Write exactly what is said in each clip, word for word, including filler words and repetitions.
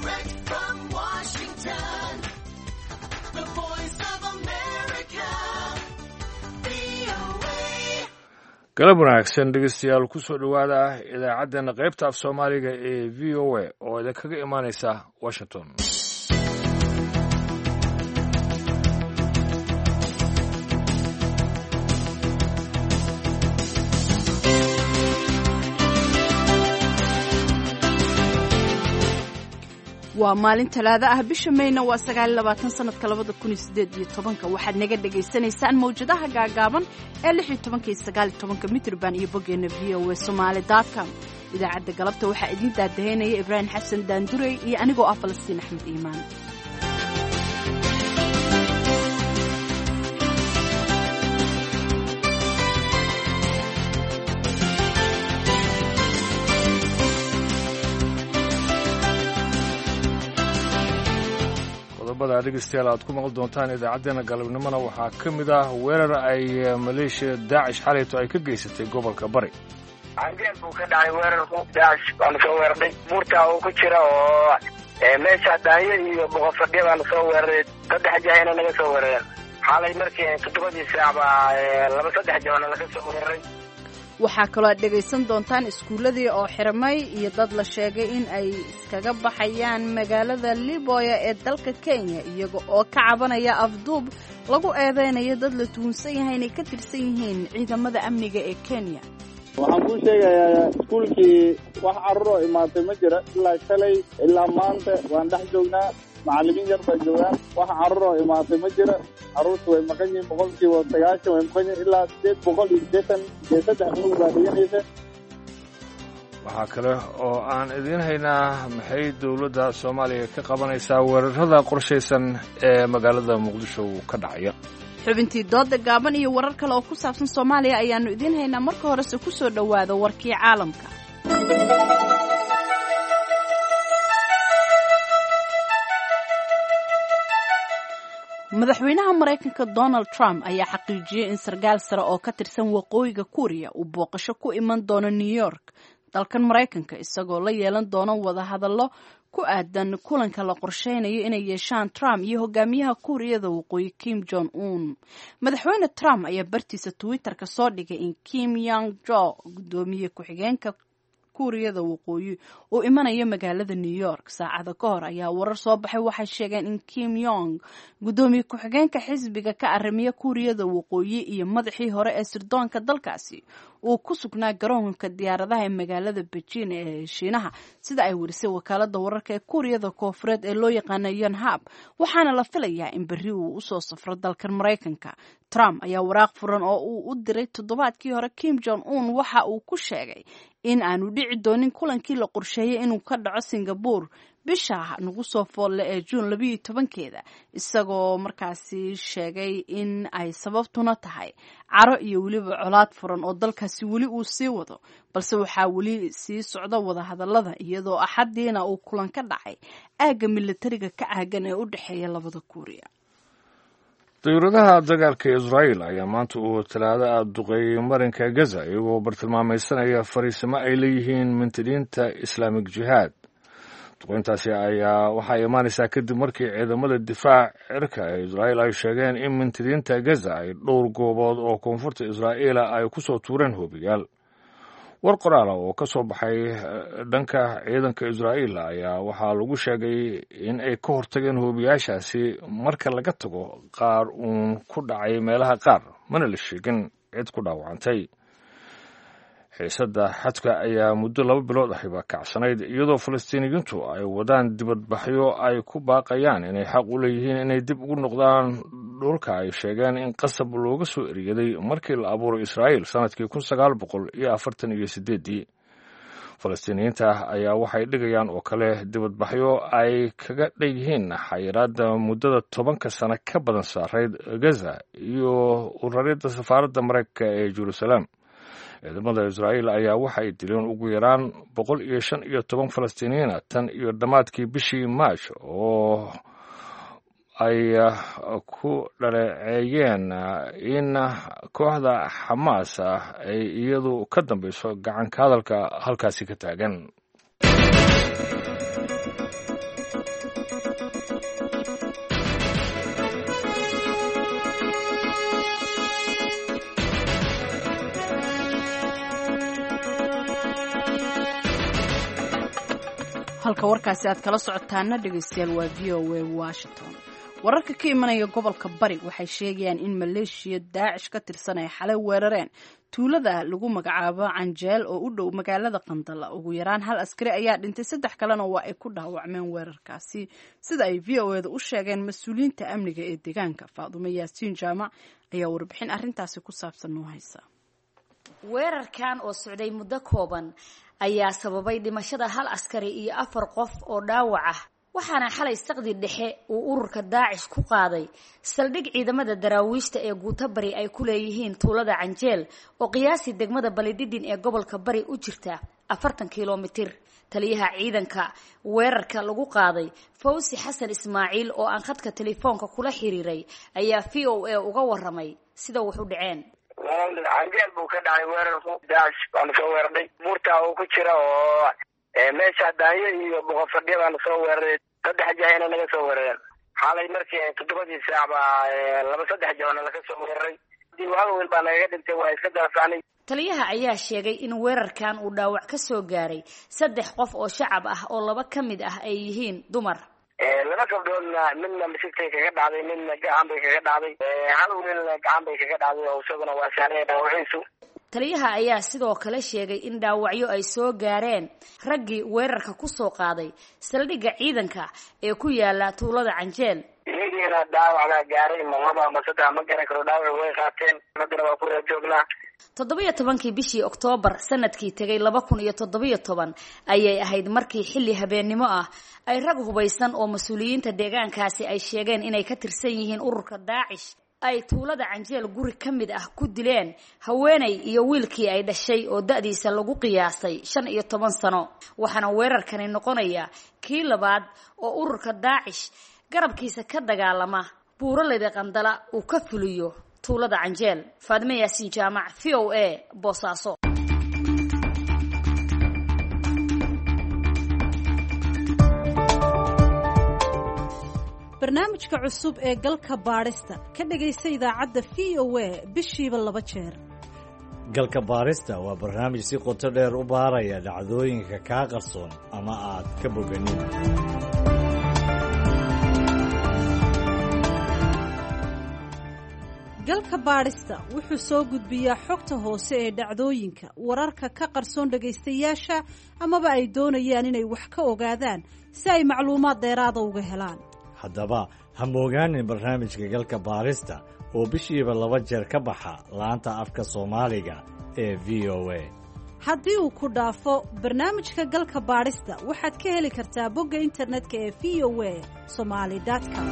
Direct from Washington, the voice of America, V O A. galab wanaagsan dhegeystayaal ku soo dhowaada idaacaddeena qaybta af soomaaliga ee v o a oo idinkaga imaanaysa washington. waa maalin talaado ah bisha mayna waa sagaal iyo labaatan sanadka labada kun iyo siddeed iyo tobanka waxaad naga dhagaysanaysaan mawjadaha gaagaaban ee lix iyo tobanka iyo sagaal iyo tobanka mitrban iyo boggeena v o a somali dot com idaacadda galabta waxaa idiin daadaheynaya ibraahim xasan daandurey iyo anigoo ah falastiin axmed iimaan. qodobada dhegeystayaal aad ku maqli doontaan idaacaddeena galabnimona waxaa ka mid ah weerar ay maleeshiya daacish xalayto ay ka geysatay gobolka bari. cangeel buu ka dhacay weerarku daacish baanu soo weeraray buurtaa uu ku jira oo meesha daanyo iyo boqorfadhiya baanu soo weeraray saddex jahayna naga soo weerareen xalay markii toddobadii saac baa laba saddex jahana laga soo weeraray. waxaa kaloo aad dhegaysan doontaan iskuulladii oo xirmay iyo dad la sheegay in ay iskaga baxayaan magaalada liboya ee dalka kenya iyaga oo ka cabanaya afduub lagu eedeynayo dad la tuhunsan yahay inay ka tirsan yihiin ciidamada amniga ee kenya. waxaan kuu sheegayaa iskuulkii wax carruuroo imaatay ma jira ilaa shalay ilaa maanta waan dhex joognaa macallimiin yar baa joogaan wax carruuroo imaatay ma jira carruurtu way maqan yihiin boqolkiiba sagaashan way maqan yihiin ilaa sideed boqol iyo siddeetan iyo saddex boqol baa dhiganaysa. waxaa kale oo aan idiin haynaa maxay dowladda soomaaliya ka qabanaysaa weerarada qorshaysan ee magaalada muqdisho ka dhacaya. xubintii dooda gaaban iyo warar kale oo ku saabsan soomaaliya ayaannu idiin haynaa marka horese ku soo dhowaada warkii caalamka. madaxweynaha maraykanka donald trump ayaa xaqiijiyey in sarkaal sare oo ka tirsan waqooyiga kuuriya uu booqasho ku iman doono new york dalkan maraykanka isagoo la yeelan doono wadahadallo ku aadan kulanka la qorsheynayo inay yeeshaan trump iyo hogaamiyaha kuuriyada waqooyi kim jong un. madaxweyne trump ayaa bartiisa twitter-ka soo dhigay in kim yong jo gudoomiye ku-xigeenka kuuriyada waqooyi uu imanayo magaalada new york saacada ka hor ayaa warar soo baxay waxay sheegeen in kim yong gudoomiye ku-xigeenka xisbiga ka arrimiya kuuriyada waqooyi iyo madaxii hore ee sirdoonka dalkaasi uu ku sugnaa garoonka diyaaradaha ee magaalada beijing ee shiinaha sida ay warisay wakaalada wararka ee kuuriyada koofureed ee loo yaqaana yonhap waxaana la filayaa in berri uu usoo safro dalkan maraykanka. trump ayaa waraaq furan oo uu u diray toddobaadkii hore kim jong un waxa uu ku sheegay in aanu dhici doonin kulankii la qorsheeyey inuu ka dhaco singapore bisha nagu soo foolle ee juun labiyo tobankeeda isagoo markaasi sheegay in ay sababtuna tahay caro iyo weliba colaad furan oo dalkaasi weli uu sii wado balse waxaa weli sii socda wadahadallada iyadoo axadiina uu kulan ka dhacay aagga militariga ka caagan ee u dhexeeya labada kuuriya. dawladaha dagaalka israa'iil ayaa maanta uu talaado ah duqeeyey marinka gaza iyagoo bartilmaamaysanaya fariisimo ay leeyihiin mintidiinta islaamik jihaad. duqeyntaasi ayaa waxaa imaanaysaa kadib markii ciidamada difaac cirka ee israa'iil ay sheegeen in mintidiinta gaza ay dhowr goobood oo koonfurta israa'iila ay ku soo tuureen hoobiyaal. war qoraala oo ka soo baxay dhanka ciidanka israa'iil ayaa waxaa lagu sheegay in ay ka hortageen hoobiyaashaasi marka laga tago qaar uun ku dhacay meelaha qaar mana la sheegin cid ku dhaawacantay. xiisadda xadka ayaa muddo laba bilood ahiba kacsanayd iyadoo falastiiniyiintu ay wadaan dibadbaxyo ay ku baaqayaan inay xaq u leeyihiin inay dib ugu noqdaan dhulka ay sheegeen in qasab looga soo eriyaday markii la abuuray israa'iil sanadkii kun sagaal boqol iyo afartan iyo sideedii. falastiiniyiinta ayaa waxay dhigayaan oo kale dibadbaxyo ay kaga dhigyihiin xayiraadda muddada tobanka sano ka badan saarayd gaza iyo uraridda safaaradda maraykanka ee jerusalem. ciidamada israa'iil ayaa waxay dileen ugu yaraan boqol iyo shan iyo toban falastiiniyiina tan iyo dhammaadkii bishii maash oo ay ku dhaleeceeyeen in kooxda xamaas ay iyadu ka dambayso gacanka hadalka halkaasi ka taagan. halka warkaasi aad kala socotaana dhegaystayaal waa v o a washington. wararka ka imanaya gobolka bari waxay sheegayaan in maleeshiya daacish ka tirsan ay xalay weerareen tuulada lagu magacaabo canjeel oo u dhow magaalada qandala. ugu yaraan hal askari ayaa dhintay, saddex kalena waa ay ku dhaawacmeen weerarkaasi sida ay v o eda u sheegeen mas-uuliyiinta amniga ee deegaanka. faadumo yaasiin jaamac ayaa warbixin arrintaasi ku saabsan noo haysa. weerarkan oo socday muddo kooban ayaa sababay dhimashada hal askari iyo afar qof oo dhaawac ah, waxaana xalay saqdi dhexe uu ururka daacish ku qaaday saldhig ciidamada daraawiishta ee guuta bari ay ku leeyihiin tuulada canjeel oo qiyaasi degmada balidhidhin ee gobolka bari u jirta afartan kilomitir. taliyaha ciidanka weerarka lagu qaaday fawsi xasan ismaaciil oo aan khadka telefoonka kula xiriiray ayaa v o a uga waramay sida wax u dhaceen. canjeel buu ka dhacay weerarku, daacish baanu soo weeraray. buurtaa uu ku jira oo meesha daanyo iyo boqofadhiya baanu soo weeraray. saddex jahayna naga soo weerareen. xalay markii toddobadii saac baa laba saddex jahona laga soo weeraray. diwaan wiil baa nagaga dhintay, waa iska daafacnay. taliyaha ayaa sheegay in weerarkan uu dhaawac ka soo gaaray saddex qof oo shacab ah oo laba ka mid ah ay yihiin dumar. laba gabdhoodna midna misigtay kaga dhacday, midna gacan bay kaga dhacday. hal wiilna gacan bay kaga dhacday oo isaguna waa sahnay dhaawaciisu. taliyaha ayaa sidoo kale sheegay in dhaawacyo ay soo gaareen raggii weerarka ku soo qaaday saldhigga ciidanka ee ku yaala tuulada canjeel. iyagiina dhaawacbaa gaaray, ma laba ama saddex ma garan karo, dhaawac way qaateen. haddana waa ku joognaa. toddobiyo tobankii bishii oktoobar sanadkii tegay laba kun iyo toddobiyo toban ayay ahayd markii xilli habeennimo ah ay rag hubaysan oo mas-uuliyiinta deegaankaasi ay sheegeen inay ka tirsan yihiin ururka daacish ay tuulada canjeel guri ka mid ah ku dileen haweenay iyo wiilkii ay dhashay oo da-diisa lagu qiyaasay shan iyo toban sano. waxaana weerarkani noqonaya kii labaad oo ururka daacish garabkiisa ka dagaalama buuraleyda qandala uu ka fuliyo tuulada canjeel. faadimo yaasiin jaamac, v o a, boosaaso. barnaamijka cusub ee galka baadhista ka dhegaysta idaacadda v o a bishiiba laba jeer. galka baadhista waa barnaamij si qoto dheer u baaraya dhacdooyinka kaa qarsoon ama aad ka boganin. galka baadhista wuxuu soo gudbiyaa xogta hoose ee dhacdooyinka, wararka ka qarsoon dhagaystayaasha amaba ay doonayaan inay wax ka ogaadaan si ay macluumaad dheeraada uga helaan. haddaba ha moogaanin barnaamijka galka baadhista oo bishiiba laba jeer ka baxa laanta afka soomaaliga ee v o a. haddii uu ku dhaafo barnaamijka galka baadhista waxaad ka heli kartaa bogga internetka ee v o a somali com.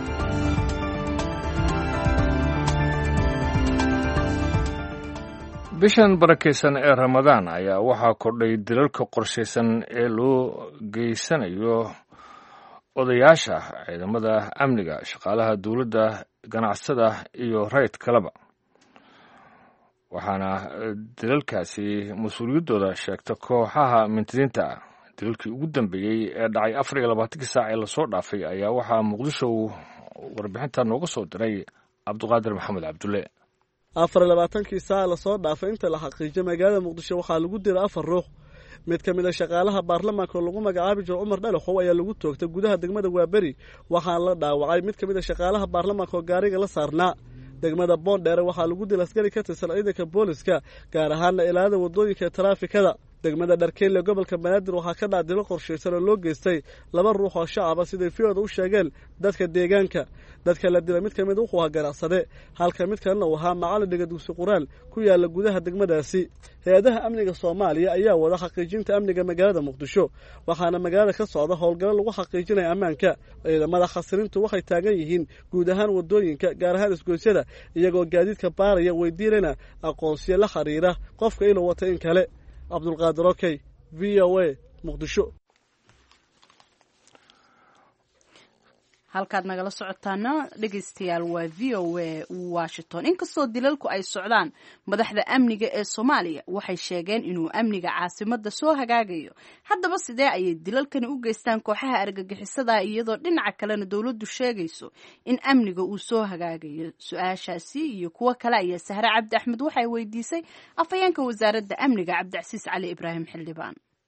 bishan barakaysan ee ramadaan ayaa waxaa kordhay dilalka qorshaysan ee loo geysanayo odayaasha, ciidamada amniga, shaqaalaha dowladda, ganacsada iyo rayd kaleba. waxaana dilalkaasi mas-uuliyaddooda sheegta kooxaha mintidiinta ah. dilalkii ugu dambeeyey ee dhacay afar iyo labaatankii saac ee lasoo dhaafay ayaa waxaa muqdisho warbixinta nooga soo diray cabdiqaadir maxamed cabdulle. afar iyo labaatankii saac lasoo dhaafay inta la xaqiijiyo magaalada muqdisho waxaa lagu diray afar ruux. mid ka mid a shaqaalaha baarlamaanka oo lagu magacaabi jiro cumar dhalaxow ayaa lagu toogtay gudaha degmada waaberi, waxaana la dhaawacay mid ka mid a shaqaalaha baarlamaanka oo gaariga la saarnaa. degmada boondheere waxaa lagu dil askari ka tirsan ciidanka booliska, gaar ahaana ilaalada wadooyinka ee taraafikada. degmada dharkeelle gobolka banaadir waxaa ka dhac dilo qorshaysan oo loo geystay laba ruux oo shacaba siday fiyooda u sheegeen dadka deegaanka. dadka la dila mid ka mid wuxuu ahaa ganacsade, halka mid kalena uu ahaa macallin dhiga dugsi quraan ku yaala gudaha degmadaasi. hay-adaha amniga soomaaliya ayaa wada xaqiijinta amniga magaalada muqdisho, waxaana magaalada ka socda howlgallo lagu xaqiijinaya ammaanka. ciidamada khasirintu waxay taagan yihiin guud ahaan wadooyinka, gaar ahaan isgoysyada, iyagoo gaadiidka baaraya weydiinayna aqoonsiyo la xiriira qofka inuu wata in kale. cabdulqaadir okey, v o a, muqdisho. halkaad nagala socotaana dhegaystayaal waa v o a washington. inkastoo dilalku ay socdaan, madaxda amniga ee soomaaliya waxay sheegeen inuu amniga caasimadda soo hagaagayo. haddaba sidee ayay dilalkani u geystaan kooxaha argagixisada iyadoo dhinaca kalena dowladdu sheegayso in amniga uu soo hagaagayo? su-aashaasi iyo kuwo kale ayaa sahre cabdi axmed waxay weydiisay afhayeenka wasaaradda amniga cabdicasiis cali ibraahim xildhibaan.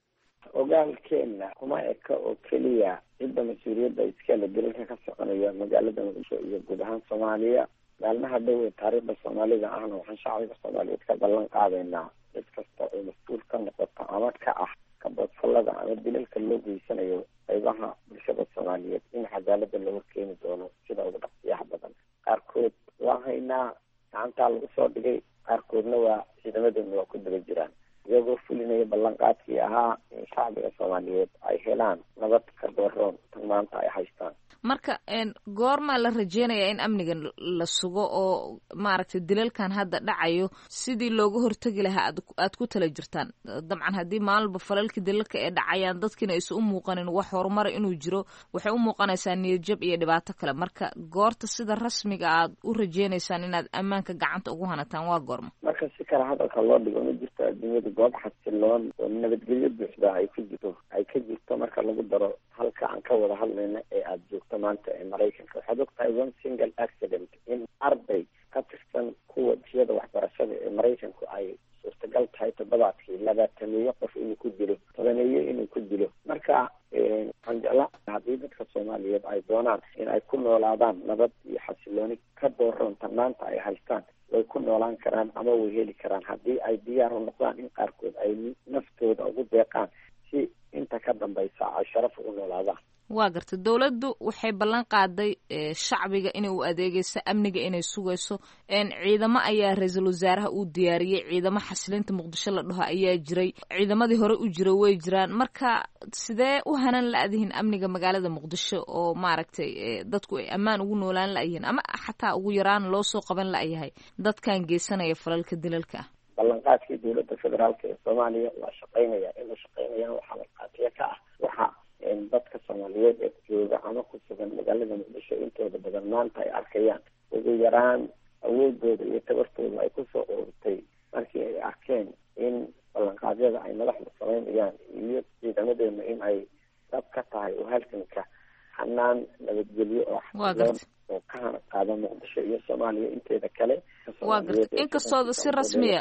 ogaalkeena kuma eka oo keliya cidda mas-uuliyadda iskale dilalka ka soconaya magaalada muqdisho iyo guud ahaan soomaaliya maalmaha dhow ee taariikhda soomaalida ahna waxaan shacbiga soomaaliyeed ka ballan qaadaynaa cid kasta oo mas-uul ka noqota ama ka ah kabadfalada ama dilalka loo geysanayo qaybaha bulshada soomaaliyeed in cadaalada lagu keeni doono sida ugu dhaqsiyaha badan. qaarkood waa haynaa gacantaa lagu soo dhigay, qaarkoodna waa ciidamadeena waa ku daba jiraan iyagoo fulinaya ballanqaadkii ahaa in shacbiga soomaaliyeed ay helaan nabad ka dooroon tan maanta ay haystaan. marka goormaa la rajeynayaa in amniga la sugo oo maaragtay dilalkan hadda dhacayo sidii looga hortegi lahaa aad ku tala jirtaan? dabcan haddii maalinba falalka dilalka ee dhacayaan dadkiina aysa u muuqanin wax horumara inuu jiro, waxay u muuqanaysaa niyadjab iyo dhibaato kale. marka goorta sida rasmiga aad u rajeynaysaan inaad ammaanka gacanta ugu hanataan waa goorma? marka si kale hadalka loo dhigo ma jirto adduunyada goob xasiloon oo nabadgelyo buuxda ay ku jirto ay ka jirto marka lagu daro halka aan ka wada hadlayna ee aada joogto maanta ee maraykanka. waxaad og tahay one single accident in arday ka tirsan kuwa jiyada waxbarashada ee maraykanku ay suurtagal tahay toddobaadkii labaatameeyo qof inuu ku dilo, tobaneeyo inuu ku dilo. marka waxaan jeclaa haddii dadka soomaaliyeed ay doonaan in ay ku noolaadaan nabad iyo xasilooni ka dooronta maanta ay haystaan, way ku noolaan karaan ama way heli karaan haddii ay diyaar u noqdaan in qaarkood ay naftooda ugu deeqaan si inta ka dambaysa ay sharaf ugu noolaadaan. waa garta dawladdu waxay ballan qaaday shacbiga inay u adeegeyso amniga inay sugayso. ciidamo ayaa ra-iisul wasaaraha uu diyaariyey, ciidamo xasilinta muqdisho la dhaho ayaa jiray, ciidamadii hore u jira way jiraan. marka sidee u hanan la-dihin amniga magaalada muqdisho oo maaragtay dadku ay ammaan ugu noolaan la-yihiin ama xataa ugu yaraan loo soo qaban la-yahay dadkan geysanaya falalka dilalka ah? ballanqaadkii dowladda federaalka ee soomaaliya waa shaqaynaya inuu shaqaynayaan waxaa markhaatiya ka ah waxa dadka soomaaliyeed ee jooga ama ku sugan magaalada muqdisho intooda badan maanta ay arkayaan. ugu yaraan awoodooda iyo tabartooda ay kusoo ururtay markii ay arkeen in ballanqaadyada ay madaxda samaynayaan iyo ciidamadeena in ay dab ka tahay oo halkanka hanaan nabadgelyo oo xasiloon oo ka hana qaada muqdisho iyo soomaaliya inteeda kale. waa garta inkastooda si rasmiya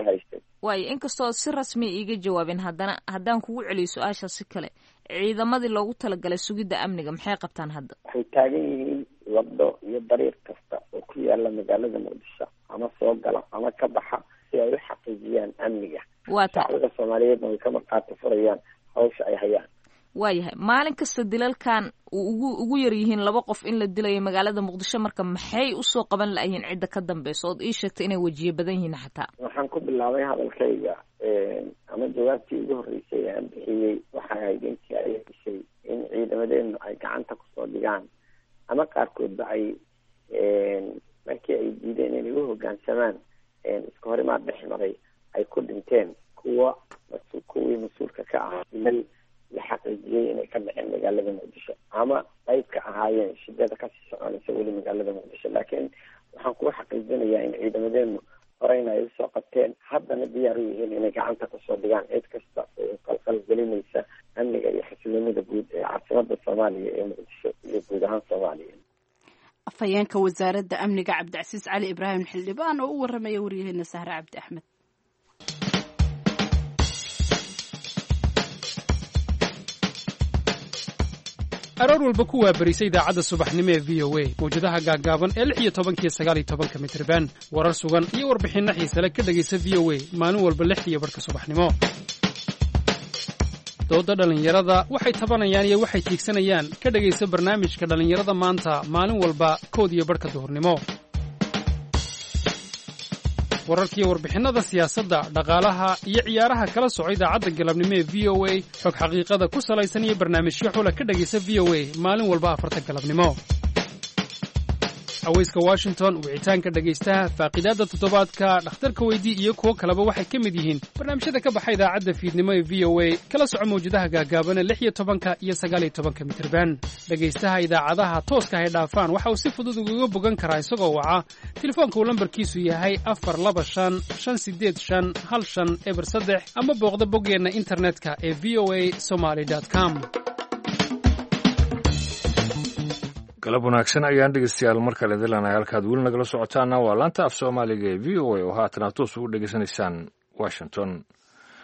waayo inkastooda si rasmiya iiga jawaabin, haddana haddaan kugu celiyo su-aasha si kale, ciidamadii loogu talagalay sugidda amniga maxay qabtaan hadda? waxay taagan yihiin waddo iyo dariiq kasta oo ku yaala magaalada muqdisho ama soo gala ama ka baxa si ay u xaqiijiyaan amniga. shacbiga soomaaliyeedna way ka markhaati furayaan hawsha ay hayaan. waayahay maalin kasta dilalkan ugu ugu yar yihiin laba qof in la dilayo magaalada muqdisho, marka maxay usoo qaban la-yihiin cidda ka dambeysa ood ii sheegtay inay wajiye badan yihiin? xataa waxaan ku bilaabay hadalkayga ama jawaabtii ugu horreysay aan bixiyey waxay ahayd intii ay dishay in ciidamadeenu ay gacanta kusoo dhigaan ama qaarkoodba ay markii ay diideen inay u hoggaansamaan iska horimaad dhex maray ay ku dhinteen kuwa kuwii mas-uulka ka ahaa ilal la xaqiijiyey inay ka dhaceen magaalada muqdisho ama qayb ka ahaayeen shidada kasii soconaysa weli magaalada muqdisho. laakiin waxaan kuga xaqiijinayaa in ciidamadeenu horeyna ay usoo qabteen, haddana diyaar u yihiin inay gacanta kusoo dhigaan cid kasta oo qalqal gelinaysa amniga iyo xasiloonida guud ee caasimada soomaaliya ee muqdisho iyo guud ahaan soomaaliya. afhayeenka wasaaradda amniga cabdicasiis cali ibraahim xildhibaan oo u waramaya waryaheena sahre cabdi axmed. aroor walba ku waabarisa idaacadda subaxnimo ee v o a mawjadaha gaaggaaban ee lix iyo tobankiyo sagaal iyo tobanka mitirban warar sugan iyo warbixinno xiisale ka dhegaysa v o a maalin walba lix iyo barhka subaxnimo. dooda dhallinyarada waxay tabanayaan iyo waxay tiigsanayaan ka dhegaysa barnaamijka dhallinyarada maanta maalin walba kood iyo barhka duhurnimo. wararkiiyo warbixinnada siyaasadda, dhaqaalaha iyo ciyaaraha kala soco idaacadda galabnimo ee v o a xog xaqiiqada ku salaysan iyo barnaamijyo xula ka dhegaysa v o a maalin walba afarta galabnimo. haweyska washington, wicitaanka dhegaystaha, faaqidaadda toddobaadka, dhakhtarka weydii iyo kuwo kaleba waxay ka mid yihiin barnaamijyada ka baxa idaacadda fiidnimo ee v o a kala soco mawjadaha gaagaabana lix iyo tobanka iyo sagaal iyo tobanka mitirban. dhegaystaha idaacadaha tooska hay dhaafaan waxa uu si fudud ugaga bogan karaa isagoo waca telefoonka uu lambarkiisu yahay afar laba shan shan sideed shan hal shan eber saddex ama booqda boggeenna internetka ee v o a somaly dot com. galab wanaagsan ayaan dhegeystayaal mar kale dilanay halkaad weli nagala socotaana waa laanta af soomaaliga ee v o a oo haatan aad toos ugu dhegeysanaysaan washington.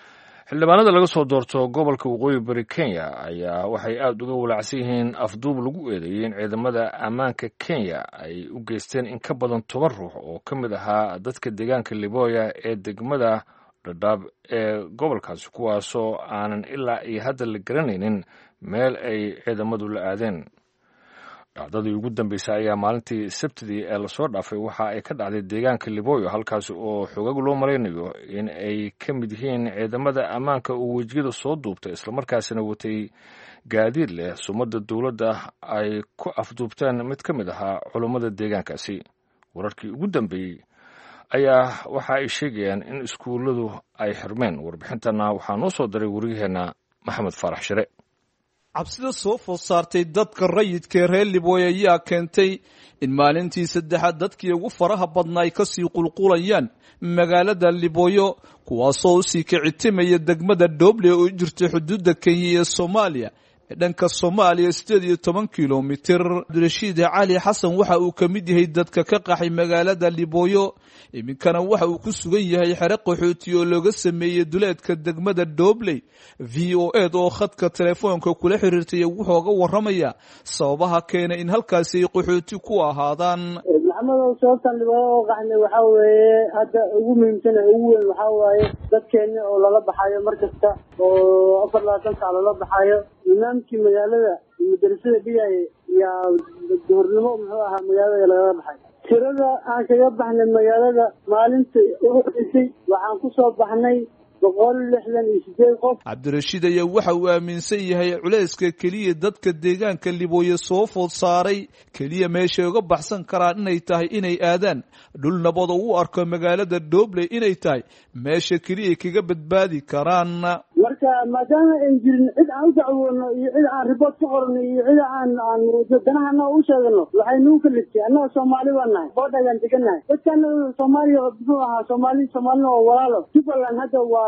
xildhibaanada laga soo doorto gobolka waqooyi bari kenya ayaa waxay aada uga walaacsan yihiin afduub lagu eedeeyey in ciidamada ammaanka kenya ay u geysteen in ka badan toban ruux oo ka mid ahaa dadka deegaanka liboya ee degmada dhadhaab ee gobolkaasi kuwaasoo aanan ilaa iyo hadda la garanaynin meel ay ciidamadu la aadeen. dhacdadii ugu dambeysay ayaa maalintii sabtidii ee lasoo dhaafay waxa ay ka dhacday deegaanka liboyo halkaasi oo xogag loo malaynayo in ay ka mid yihiin ciidamada ammaanka oo wejiyada soo duubtay islamarkaasina watay gaadiid leh sumadda dowladda ay ku afduubteen mid ka mid ahaa culummada deegaankaasi. wararkii ugu dambeeyey ayaa waxa ay sheegayaan in iskuulladu ay xirmeen. warbixintana waxaa noo soo diray wariyaheenna maxamed faarax shire. cabsida soo food saartay dadka rayidka ee reer liboy ayaa keentay in maalintii saddexaad dadkii ugu faraha badnaa ay kasii qulqulayaan magaalada liboyo kuwaasoo usii kicitimaya degmada dooble oo jirta xuduudda kenya iyo soomaaliya ee dhanka soomaaliya sideed iyo toban kilomitir. abdirashiid cali xasan waxa uu ka mid yahay dadka ka qaxay magaalada liboyo, iminkana waxa uu ku sugan yahay xere qaxooti oo looga sameeyey duleedka degmada doobley. v o ed oo khadka telefoonka kula xiriirtay wuxuuga waramaya sababaha keena in halkaasi ay qaxooti ku ahaadaan. maxamedow sababtan liboyo oo qaxnay waxaa weeye hadda ugu muhiimsan ee ugu weyn waxaa waaye dadkeena oo lala baxayo mar kasta oo afar labaatan sac lala baxayo. imaamkii magaalada madarasada dhigaya yaa duhurnimo muxuu ahaa magaalada lagala baxay. tirada aan kaga baxnay magaalada maalinta ugu horeysay waxaan ku soo baxnay boqol lixdan iyo sideed qof. cabdirashiid ayaa waxa uu aaminsan yahay culayska keliya dadka deegaanka liboyo soo food saaray keliya meeshay uga baxsan karaan inay tahay inay aadaan dhul nabad oo u arko magaalada doobley inay tahay meesha keliya kaga badbaadi karaan. marka maadaama aan jirin cid aan u dacwoono iyo cid aan ribood ka qorno iyo cid aan aan danahana u sheegano waxay nagu kaliftay annaga soomaali baan nahay boodhagaan degannahay dadkana soomaaliya muxuu ahaa soomaali soomaalina oo walaalo jubbaland hadda waa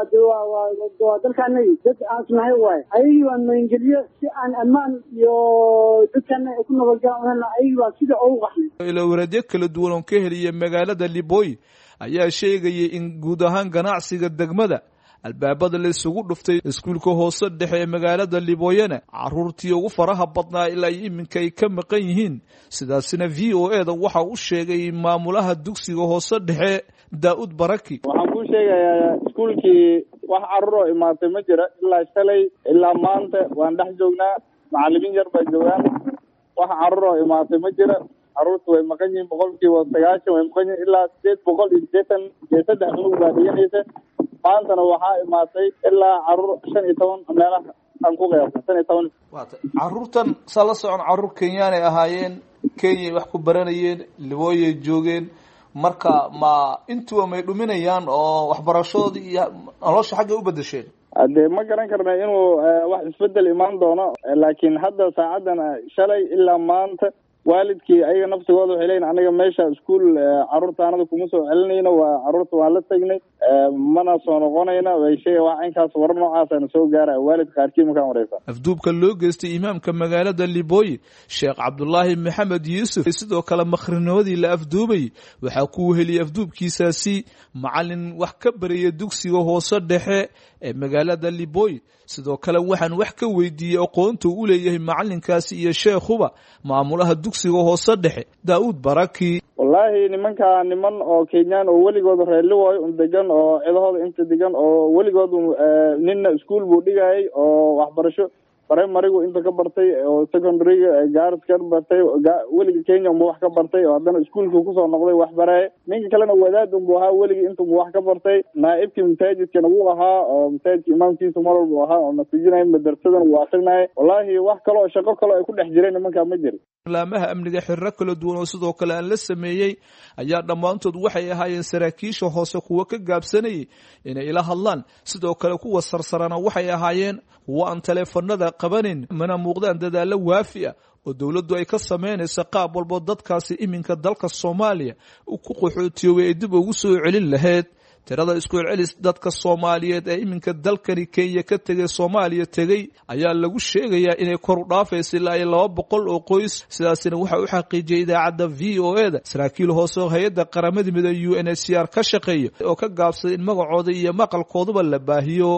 waa dalkaanagi dad aan isnahay waaye ayagii baan magangeliyo si aan ammaan iyo dadkana ku nabadgalan ayagii baan sida ugu qaxnay. ilowradyo kala duwan oo ka heliya magaalada liboy ayaa sheegayay in guud ahaan ganacsiga degmada albaabada la isugu dhuftay. iskuulka hoose dhexe ee magaalada liboyana caruurtii ugu faraha badnaa ilaa iminka ay ka maqan yihiin. sidaasina v o eda waxa uu sheegay maamulaha dugsiga hoose dhexe daa'ud baraki. waxaan kuu sheegayaa iskuulkii wax carruur oo imaatay ma jira ilaa shalay ilaa maanta waan dhex joognaa. macallimiin yar baa joogaan. wax carruur oo imaatay ma jira. carruurta way maqan yihiin boqolkiiba sagaashan way maqan yihiin ilaa sideed boqol iyo sideetan iyo saddex cunug baa dhiganaysa. maantana waxaa imaatay ilaa carruur shan iyo toban meelaha aan ku qiyaasay shan iyo toban. carruurtan saa la socon carruur kenyaanay ahaayeen, kenyay wax ku baranayeen, liboyay joogeen. marka ma intuba may dhuminayaan oo waxbarashoodii iyo nolosha xaggay u bedesheen? hadee ma garan karna inuu wax isbedel imaan doono, laakiin hadda saacadan shalay ilaa maanta waalidkii ayaga nafsigooda waxay leeyihin aniga meesha iskuul carruurta anada kuma soo celinayno, waa carruurta waan la tegnay mana soo noqonayna. way sheega wax inkaas warar noocaasana soo gaara waalid qaarkii markaan wareysa. afduubka loo geystay imaamka magaalada liboy sheekh cabdulaahi maxamed yuusuf sidoo kale makhrinimadii la afduubay waxaa ku heliyay afduubkiisaasi macalin wax ka baraya dugsiga hoose dhexe ee magaalada liboy. sidoo kale waxaan wax ka weydiiyey aqoonta u leeyahay macalinkaasi iyo sheekhuba maamulaha dugsiga hoose dhexe daa'ud baraki. wallaahi nimankaa niman oo kenyaan oo weligooda reer liboy un degan oo cidahooda inta degan oo weligood ninna iskuol buu dhigayay oo waxbarasho primarigu inta ka bartay oo secondaryga gaaris ka bartay weliga kenya unbu wax ka bartay oo haddana iskuolka kusoo noqday wax baraaye. ninka kalena wadaad unbu ahaa weligii intunbu wax ka bartay. naaibkii masaajidkana wuu ahaa oo masaajidka imaamkiisa mar walbu ahaa oo natiijinay madarsadan wuu akrinaya. wallaahi wax kale oo shaqo kale ay ku dhex jireen nimankaa ma jiri. laamaha amniga xiriro kala duwan oo sidoo kale aan la sameeyey ayaa dhammaantood waxay ahaayeen saraakiisha hoose kuwa ka gaabsanayay inay ila hadlaan. sidoo kale kuwa sarsarana waxay ahaayeen kuwa aan taleefanada qabanin, mana muuqdaan dadaalo waafi ah oo dowladdu ay ka samaynaysa qaab walbo dadkaasi iminka dalka soomaaliya ku qaxootiyoobay ay dib ugu soo celin lahayd. tirada isku celcelis dadka Soomaaliyeed ee iminka dalkani Kenya ka tagay Soomaaliya tagay ayaa lagu sheegayaa inay kor u dhaafayso ilaa laba boqol oo qoys. sidaasina waxa uu xaqiijiyay idaacadda V O A da saraakiil hoose oo hay'adda qaramada midoobay U N H C R ka shaqeeya oo ka gaabsaday in magacooda iyo maqalkooduba la baahiyo.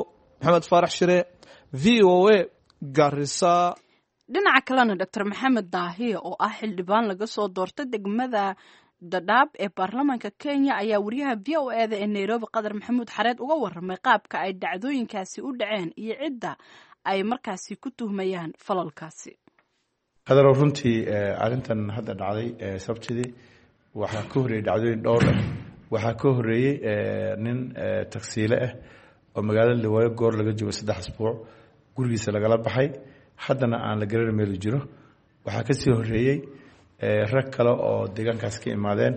maxamed faarax shire v o a garissa. dhinaca kalena doctor maxamed daahiye oo ah xildhibaan laga soo doortay degmada dadaab ee baarlamaanka kenya ayaa wariyaha v o e da ee nairobi qadar maxamuud xareed uga waramay qaabka ay dhacdooyinkaasi u dhaceen iyo cidda ay markaasi ku tuhmayaan falalkaasi. qadarow runtii arrintan hadda dhacday sabtidii waxaa ka horreeyey dhacdooyin dhowr ah. waxaa ka horreeyey nin tagsiile ah oo magaalada liwaayo goor laga joogo saddex asbuuc gurigiisa lagala baxay, haddana aan la garan meelu jiro. waxaa ka sii horreeyey rag kale oo deegaankaas ka imaadeen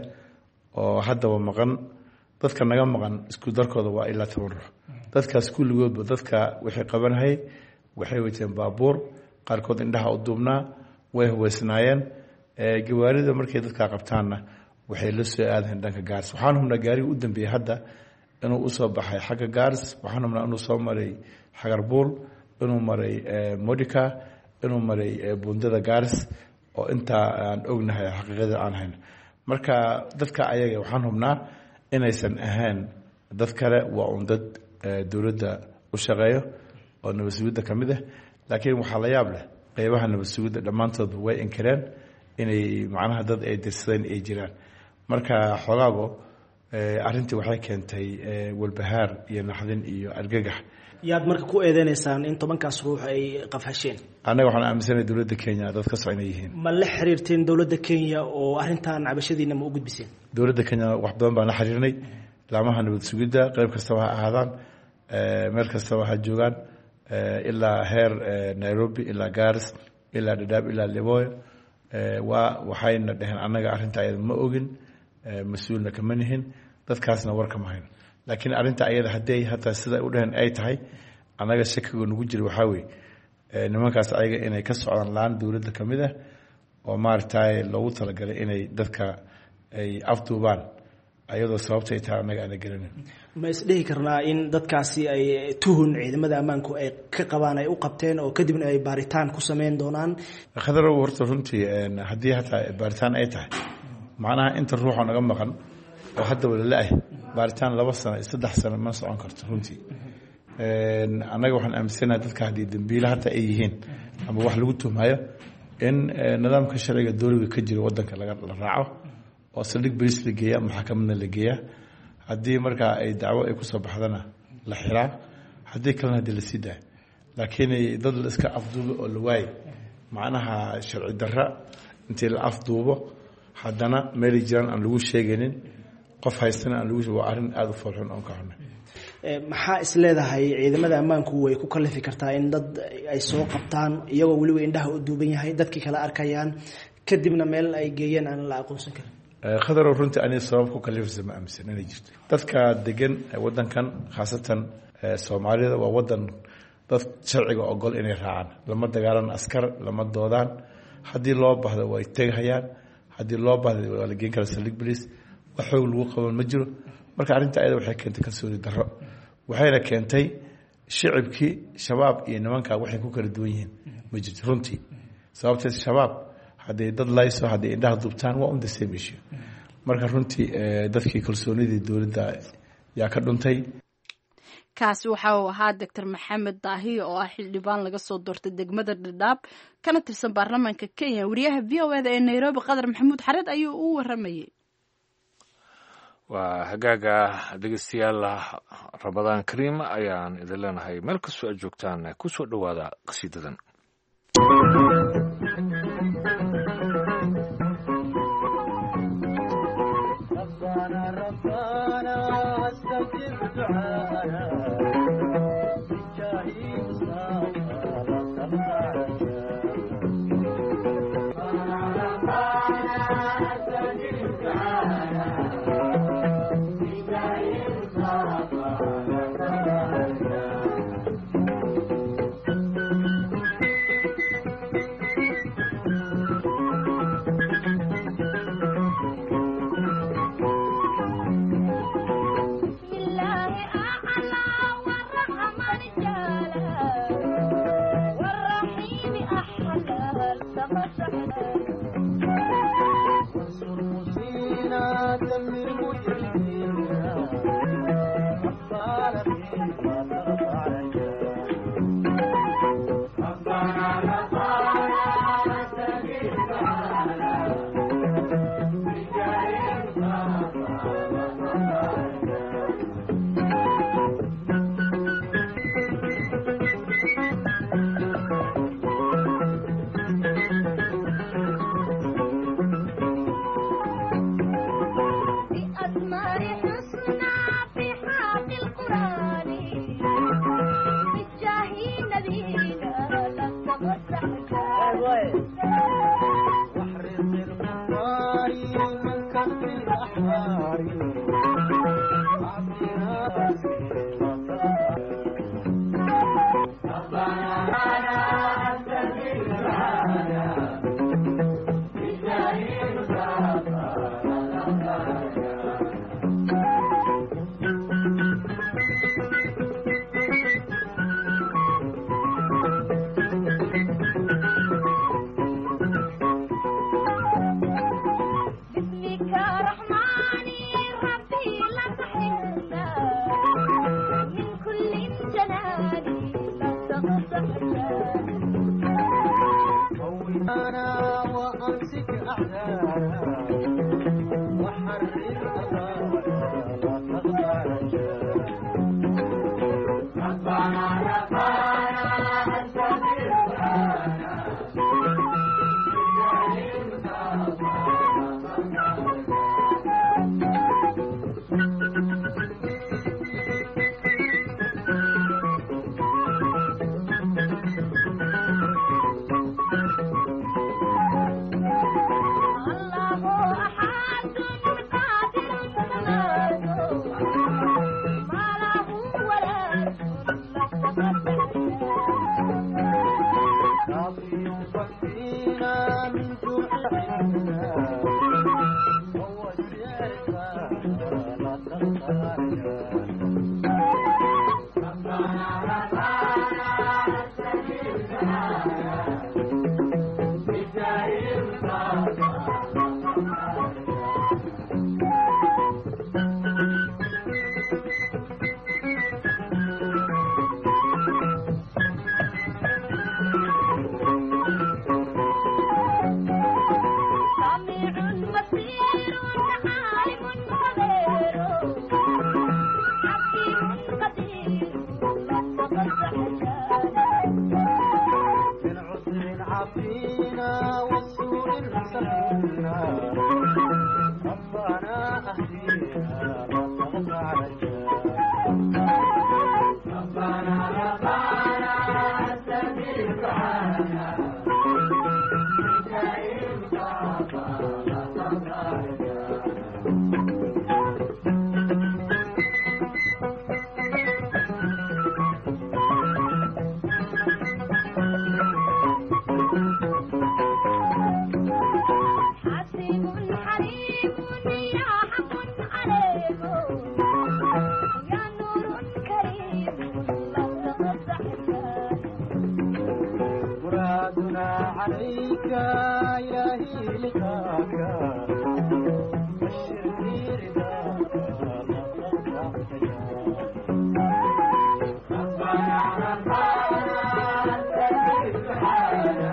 oo haddaba maqan. dadka naga maqan isku darkooda waa ilaa toban ruux. dadkaas kulligoodba dadka waxay qabanahayay waxay wateen baabuur, qaarkood indhaha u duubnaa, way huweysnaayeen. gawaarida markay dadkaa qabtaanna waxay la soo aadeen dhanka gaaris. waxaan hubnaa gaariga u dambeeyey hadda inuu usoo baxay xagga gaaris. waxaan hubnaa inuu soo maray xagarbuul, inuu maray modica, inuu maray bundada gaaris, oo intaa aan ognahay xaqiiqada aan hayno. marka dadka ayaga waxaan hubnaa inaysan ahayn dad kale, waa un dad dowladda u shaqeeyo oo nabad sugidda ka mid ah. laakiin waxaa la yaab leh qeybaha nabad sugidda dhammaantoodba way inkireen inay macnaha dad ay dirsadeen ay jiraan. marka xogaago arrintii waxay keentay walbahaar iyo naxdin iyo argagax. yaad marka ku eedeynaysaan in tobankaas ruux ay qafhasheen? annaga waxaan aaminsanahay dowladda kenya dad ka socon yihiin. ma la xiriirteen dowladda kenya oo arrintan cabashadiina ma u gudbiseen? dowladda kenya wax badan baan la xiriirnay, laamaha nabad sugidda qayb kastaba ha ahaadaan, meel kastaba ha joogaan, ilaa heer nairobi, ilaa gaaris, ilaa dhadhaab, ilaa liboyo. waa waxayna dheheen annaga arrinta ayada ma ogin, mas-uulna kama nihin, dadkaasna war kama hayno. laakiin arrinta ayada hadday hataa sida u dheheen ay tahay, annaga shakiga nagu jira waxaa weeye nimankaas ayaga inay ka socdaan laan dowladda ka mid ah oo maaragtay loogu talagalay inay dadka ay afduubaan ayadoo sababtay tahay annaga aana garanin. ma isdhihi karnaa in dadkaasi ay tuhun ciidamada ammaanku ay ka qabaan ay u qabteen oo kadibna ay baaritaan ku sameyn doonaan? khadarow horta runtii haddii hataa baaritaan ay tahay, macnaha inta ruuxa naga maqan oo haddaba lala-ah baaritaan laba sano saddex sano ma socon karto runtii. annaga waxaan aaminsanahay dadka haddii dambiile hataa ay yihiin ama wax lagu tuhmayo in nidaamka sharciga dowliga ka jiro wadanka laga la raaco oo saldhig bariis la geeya, maxkamadna la geeya. haddii markaa ay dacwo ay kusoo baxdana la xiraa, haddii kalena haddii la sii daayo. laakiin dad la iska afduubo oo la waayo, macnaha sharci darra intii la afduubo haddana meelay jiraan aan lagu sheegaynin, qof haystana aan lagu sheeg, waa arrin aada u foolxun oon ka xunay. maxaa is leedahay ciidamada ammaanku way ku kalifi kartaa in dad ay soo qabtaan iyagoo weliba indhaha u duuban yahay, dadkii kala arkayaan, kadibna meel ay geeyeen aan la aqoonsan karin? khadarow runtii aniga sabab ku kalifaysa ma aaminsan inay jirto. dadka degan wadankan khaasatan soomaalida waa wadan dad sharciga ogol inay raacaan, lama dagaalan askar, lama doodaan. haddii loo baahdo way tegahayaan, haddii loo baahdo waa la geen kara saldhig boliis, wax xoog lagu qaban ma jiro. marka arrinta ayada waxay keentay kalsooni darro, waxayna keentay shicibkii shabaab iyo nimankaa waxay ku kala duwan yihiin ma jirto runtii. sababtee shabaab hadday dad layso, hadday indhaha dubtaan, waa un the same issue. marka runtii dadkii kalsoonidii dowladda yaa ka dhuntay. kaasi waxa uu ahaa doctor maxamed daahiye oo ah xildhibaan laga soo doortay degmada dhadhaab kana tirsan baarlamaanka kenya. wariyaha v o e da ee nairobi qadar maxamuud xareed ayuu u waramayay. waa hagaaga dhegeystayaal, ramadaan kariim ayaan idin leenahay meel kastoo aad joogtaan. ku soo dhowaada qasiidadan. Thank you. عليك إلهي لقاك بشرني رضاك ربنا ربنا أنت سبحانك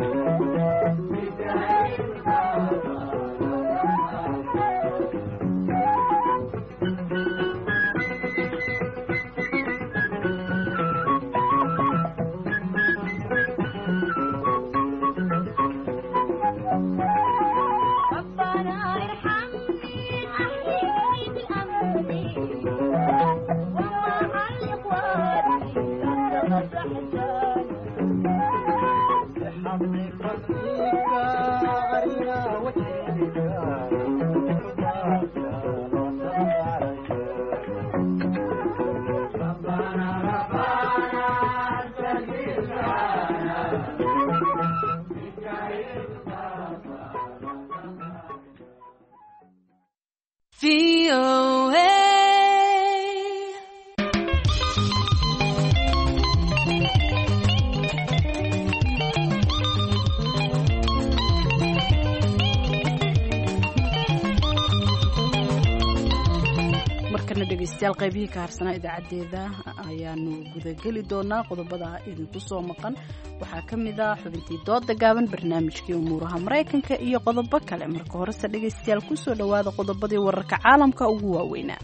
dhegeystayaal qaybihii ka harsanaa idaacadeeda ayaanu gudageli doonaa qodobada idinku soo maqan waxaa ka mid ah xubintii dooda gaaban barnaamijkii umuuraha maraykanka iyo qodobo kale marka horese dhegeystayaal kusoo dhawaada qodobadii wararka caalamka ugu waaweynaa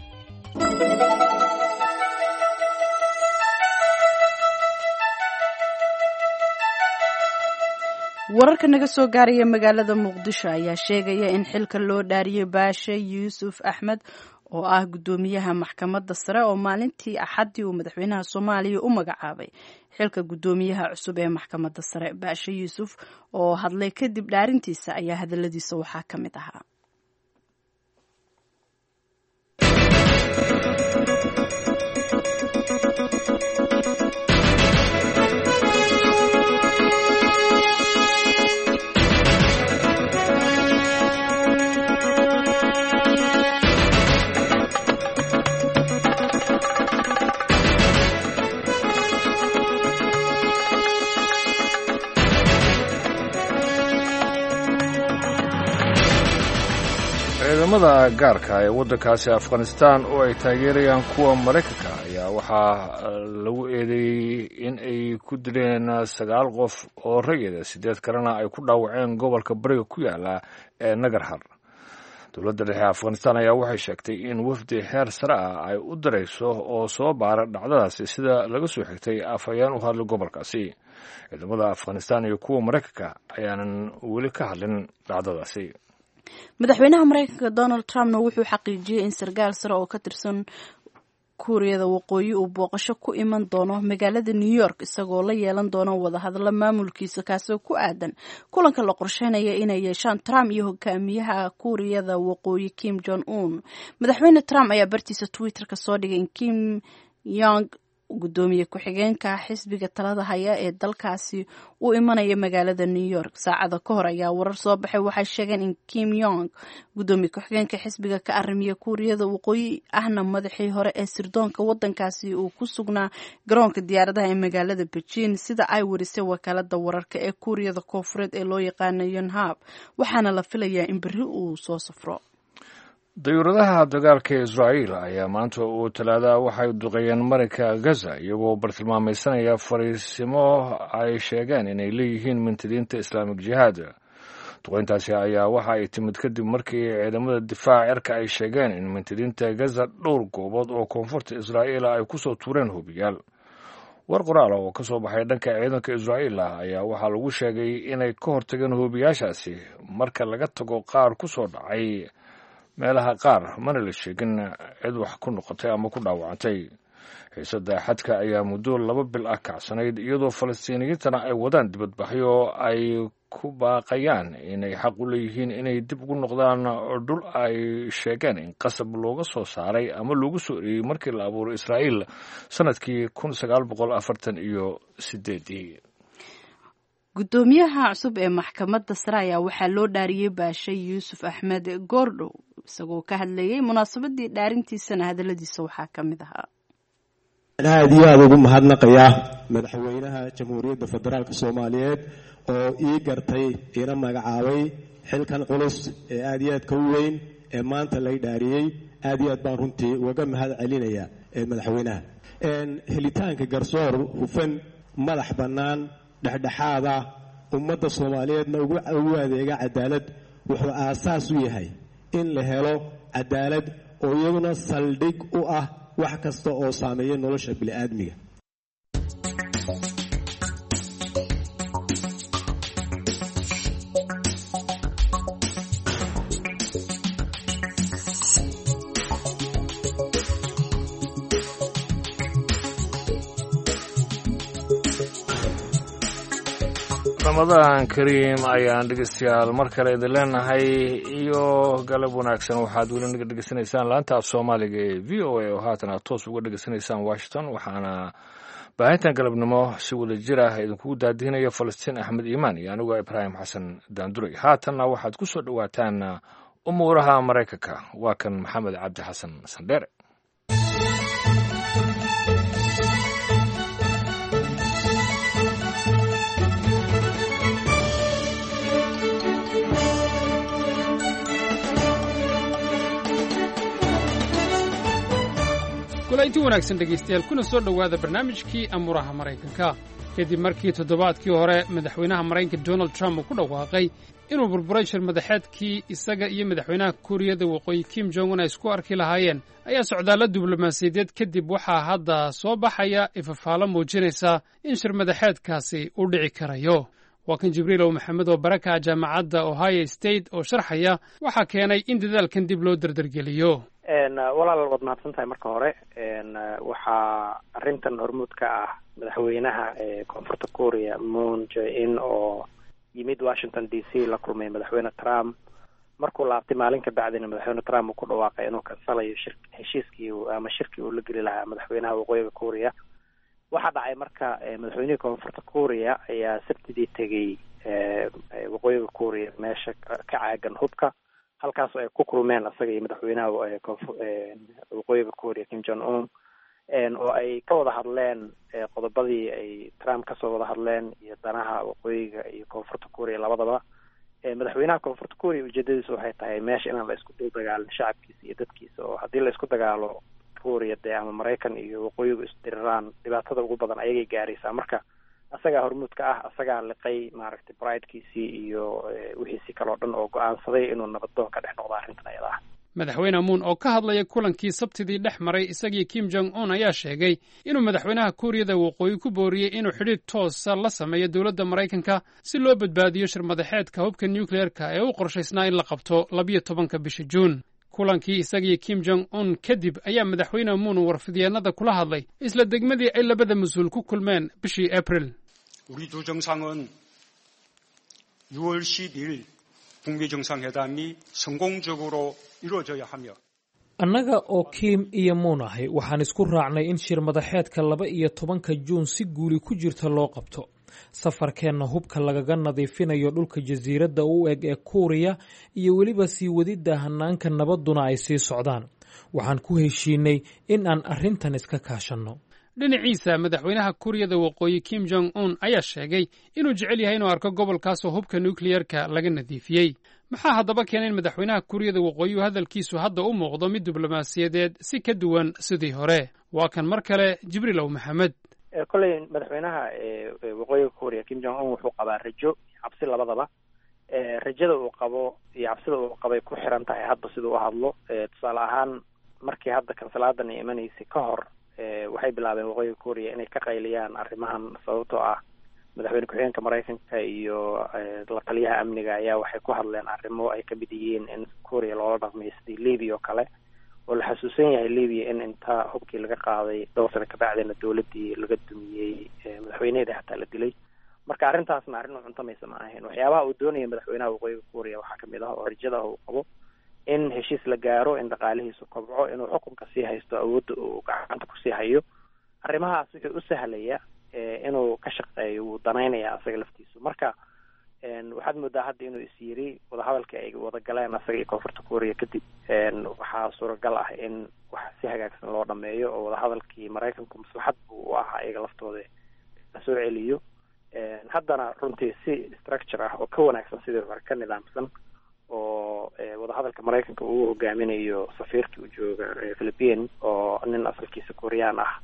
wararka naga soo gaaraya magaalada muqdisho ayaa sheegaya in xilka loo dhaariyay baashe yuusuf axmed oo ah gudoomiyaha maxkamadda sare oo maalintii axaddii uu madaxweynaha soomaaliya u magacaabay xilka gudoomiyaha cusub ee maxkamadda sare baashe yuusuf oo hadlay kadib dhaarintiisa ayaa hadaladiisa waxaa ka mid ahaa ciidamada gaarka ee waddankaasi afghanistan oo ay taageerayaan kuwa maraykanka ayaa waxaa lagu eedeeyey in ay ku dileen sagaal qof oo rayida siddeed kalena ay ku dhaawaceen gobolka bariga ku yaala ee nagarhar dowladda dhexe afghanistan ayaa waxay sheegtay in wafdi heer sare ah ay u dirayso oo soo baara dhacdadaasi sida laga soo xigtay afhayeen u hadlay gobolkaasi ciidamada afghanistan iyo kuwa maraykanka ayaanan weli ka hadlin dhacdadaasi madaxweynaha maraykanka donald trumpna wuxuu xaqiijiyey in sarkaal sare oo ka tirsan kuuriyada waqooyi uu booqasho ku iman doono magaalada new york isagoo la yeelan doono wadahadallo maamulkiisa kaasoo ku aadan kulanka la qorsheynaya inay yeeshaan trump iyo hogaamiyaha kuuriyada waqooyi kim jong un madaxweyne trump ayaa bartiisa twitter-ka soo dhigay in kim yong gudoomiye ku-xigeenka xisbiga talada haya ee dalkaasi uu imanaya magaalada new york saacada ka hor ayaa warar soo baxay waxay sheegeen in kim yong gudoomiye ku-xigeenka xisbiga ka arrimiya kuuriyada waqooyi ahna madaxii hore ee sirdoonka wadankaasi uu ku sugnaa garoonka diyaaradaha ee magaalada beijing sida ay warisay wakaalada wararka ee kuuriyada koonfureed ee loo yaqaano yonhap waxaana la filayaa in berri uu soo safro dayuuradaha dagaalka ee israa'iil ayaa maanta uu talaada waxay duqeeyeen marinka gaza iyagoo bartilmaamaysanaya fariisimo ay sheegeen inay leeyihiin mintidiinta islaamik jihaad duqeyntaasi ayaa waxa ay timid kadib markii ciidamada difaaca cirka ay sheegeen in mintidiinta gaza dhowr goobood oo koonfurta israa'iil ay ku soo tuureen hubiyaal war qoraal oo ka soo baxay dhanka ciidanka israa'iil ah ayaa waxaa lagu sheegay inay ka hortageen hubiyaashaasi marka laga tago qaar ku soo dhacay meelaha qaar mana la sheegin cid wax ku noqotay ama ku dhaawacantay xiisadda xadka ayaa muddo laba bil ah kacsanayd iyadoo falastiiniyiintana ay wadaan dibadbaxyo ay ku baaqayaan inay xaq u leeyihiin inay dib ugu noqdaan dhul ay sheegeen in qasab looga soo saaray ama loogu soo eriyey markii la abuuray israa'iil sanadkii kun sagaal boqol afartan iyo sideedii gudoomiyaha cusub ee maxkamadda sare ayaa waxaa loo dhaariyey baashe yuusuf axmed goordhow isagoo ka hadlayay munaasabadii dhaarintiisana hadaladiisa waxaa ka mid ahaa aad iyo aada ugu mahadnaqayaa madaxweynaha jamhuuriyadda federaalk soomaaliyeed oo ii gartay ina magacaabay xilkan culus ee aad iyo aadka u weyn ee maanta lay dhaariyey aad iyo aad baan runtii uga mahad celinaya madaxweynaha helitaanka garsoor hufan madax bannaan dhexdhexaada ummadda soomaaliyeedna ugu adeega cadaalad wuxuu aasaas u yahay in la helo cadaalad oo iyaduna saldhig u ah wax kasta oo saameeya nolosha bini'aadmiga. ramadaan kariim ayaan dhegeystayaal mar kale idin leenahay iyo galab wanaagsan. waxaad weli naga dhegeysanaysaan laanta af soomaaliga ee v o a oo haatan aad toos uga dhegeysanaysaan washington. waxaana baahintan galabnimo si wada jir ah idinkugu daadihinaya falastiin axmed iimaan iyo aniguo ibraahim xasan daanduray. haatanna waxaad ku soo dhowaataan umuuraha maraykanka. waa kan maxamed cabdi xasan sandheere. inti wanaagsan dhegaystayaal kuna soo dhowaada barnaamijkii amuuraha maraykanka. kadib markii toddobaadkii hore madaxweynaha maraykanka donald trump uu ku dhawaaqay inuu burburay shir madaxeedkii isaga iyo madaxweynaha kuuriyada waqooyi kim jong un ay isku arki lahaayeen ayaa socdaalla diblomaasiyadeed kadib waxaa hadda soo baxaya ifafaalo muujinaysa in shir madaxeedkaasi u dhici karayo. waa kan jibriilow maxamed oo baraka jaamacadda ohio state oo sharxaya waxaa keenay in dadaalkan dib loo dardargeliyo. walaal waad mahadsan tahay marka hore. waxaa arrintan hormuud ka ah madaxweynaha ee koonfurta korea moon jae-in oo yimid washington d c la kulmay madaxweyne trump. markuu laabtay maalin ka bacdina madaxweyne trump uu ku dhawaaqay inuu kansalayo shir heshiiskii ama shirkii uu la geli lahaa madaxweynaha waqooyiga korea. waxaa dhacay marka madaxweynihii koonfurta korea ayaa sabtidii tegey waqooyiga korea meesha ka caagan hubka, halkaas ay ku kulmeen asaga iyo madaxweynaha waqooyiga korea kim jong un oo ay ka wada hadleen qodobadii ay trump kasoo wada hadleen iyo danaha waqooyiga iyo koonfurta korea labadaba. madaxweynaha koonfurta korea ujeedadiisu waxay tahay meesha inaan la isku dagaalin shacabkiisa iyo dadkiisa, oo haddii la isku dagaalo korea dee ama maraykan iyo waqooyigu isdiriraan dhibaatada ugu badan ayagay gaaraysaa. marka asagaa hormuudka ah, asagaa liqay maaragtay bridekiisii iyo wixiisii kaloo dhan oo go-aansaday inuu nabaddoon ka dhex noqdo arrintan ayada ah. madaxweyne moon oo ka hadlaya kulankii sabtidii dhex maray isagii kim jong un ayaa sheegay inuu madaxweynaha kuuriyada waqooyi ku booriyey inuu xidhiidh toosa la sameeyo dowladda maraykanka si loo badbaadiyo shir madaxeedka hubka nucleer-ka ee u qorshaysnaa in la qabto labiyo tobanka bisha juun. kulankii isagii kim jong un kadib ayaa madaxweyne moon warfidyeennada kula hadlay isla degmadii ay labada mas-uul ku kulmeen bishii abril. 우리 두 정상은 유월 십일 북미 정상회담이 성공적으로 이루어져야 하며 annaga oo kiim iyo muun ahay waxaan isku raacnay in shir madaxeedka laba iyo tobanka juun si guuli ku jirta loo qabto. safarkeenna hubka lagaga nadiifinayo dhulka jasiiradda u eg ee kuuriya iyo weliba sii wadidda hanaanka nabadduna ay sii socdaan. waxaan ku heshiinay in aan arrintan iska kaashanno. dhinaciisa madaxweynaha kuuriyada waqooyi kim jong un ayaa sheegay inuu jecel yahay inuu arko gobolkaasoo hubka nukliyerka laga nadiifiyey. maxaa haddaba keenay in madaxweynaha kuuriyada waqooyi hadalkiisu hadda u muuqdo mid diblomaasiyadeed si ka duwan sidii hore? waa kan mar kale jibriilow maxamed. kolley madaxweynaha waqooyiga korea kim jong un wuxuu qabaa rajo cabsi labadaba. rajada uu qabo iyo cabsida uu qabay ku xiran tahay hadba sida u hadlo. tusaale ahaan markii hadda kansalaadan ay imanaysay ka hor waxay bilaabeen waqooyiga korea inay ka qayliyaan arrimahan sababtoo ah madaxweyne ku-xigeenka maraykanka iyo la taliyaha amniga ayaa waxay ku hadleen arrimo ay kamid yihiin in korea loola dhaqmayo sidii libya oo kale, oo la xasuusan yahay libya in inta hubkii laga qaaday dhowr sano kabacdina dowladdii laga dumiyey madaxweyneheeda xataa la dilay. marka arrintaasna arrin u cuntamaysa ma ahayn. waxyaabaha uu doonaya madaxweynaha waqooyiga korea waxaa kamid ah oo rajada uu qabo in heshiis la gaaro, in dhaqaalihiisu kobco, inuu xukunka sii haysto, awoodda uu gacanta kusii hayo. arrimahaas wuxuu u sahlaya inuu ka shaqeeyo, wuu danaynaya asaga laftiisu. marka waxaad moodaa hadda inuu is yiri wadahadalkii ay wada galeen asaga iyo koonfurta korea kadib waxaa suuragal ah in wax si hagaagsan loo dhameeyo oo wadahadalkii maraykanku maslaxad buu u ahaa iyaga laftooda la soo celiyo haddana runtii si structure ah oo ka wanaagsan sidii hore ka nidaamsan oo wadahadalka maraykanka uu hogaaminayo safiirkii u jooga philippine oo nin asalkiisa korean ah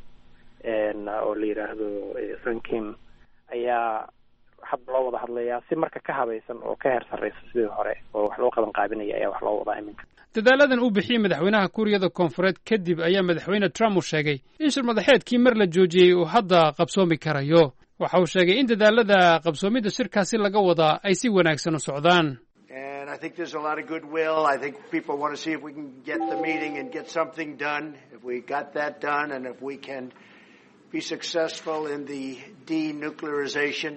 oo la yidhaahdo Sun Kim ayaa hadda loo wada hadlayaa si marka ka habaysan oo ka heer sarreysa sidii hore oo wax loo qaban qaabinaya ayaa wax loo wadaa iminka. dadaaladan uu bixiyey madaxweynaha kuuriyada koonfureed kadib ayaa madaxweyne Trump uu sheegay in shir madaxeedkii mar la joojiyey uu hadda qabsoomi karayo. waxa uu sheegay in dadaalada qabsoomida shirkaasi laga wadaa ay si wanaagsan u socdaan. I think there's a lot of goodwill. I think people want to see if we can get the meeting and get something done. If we got that done and if we can be successful in the denuclearization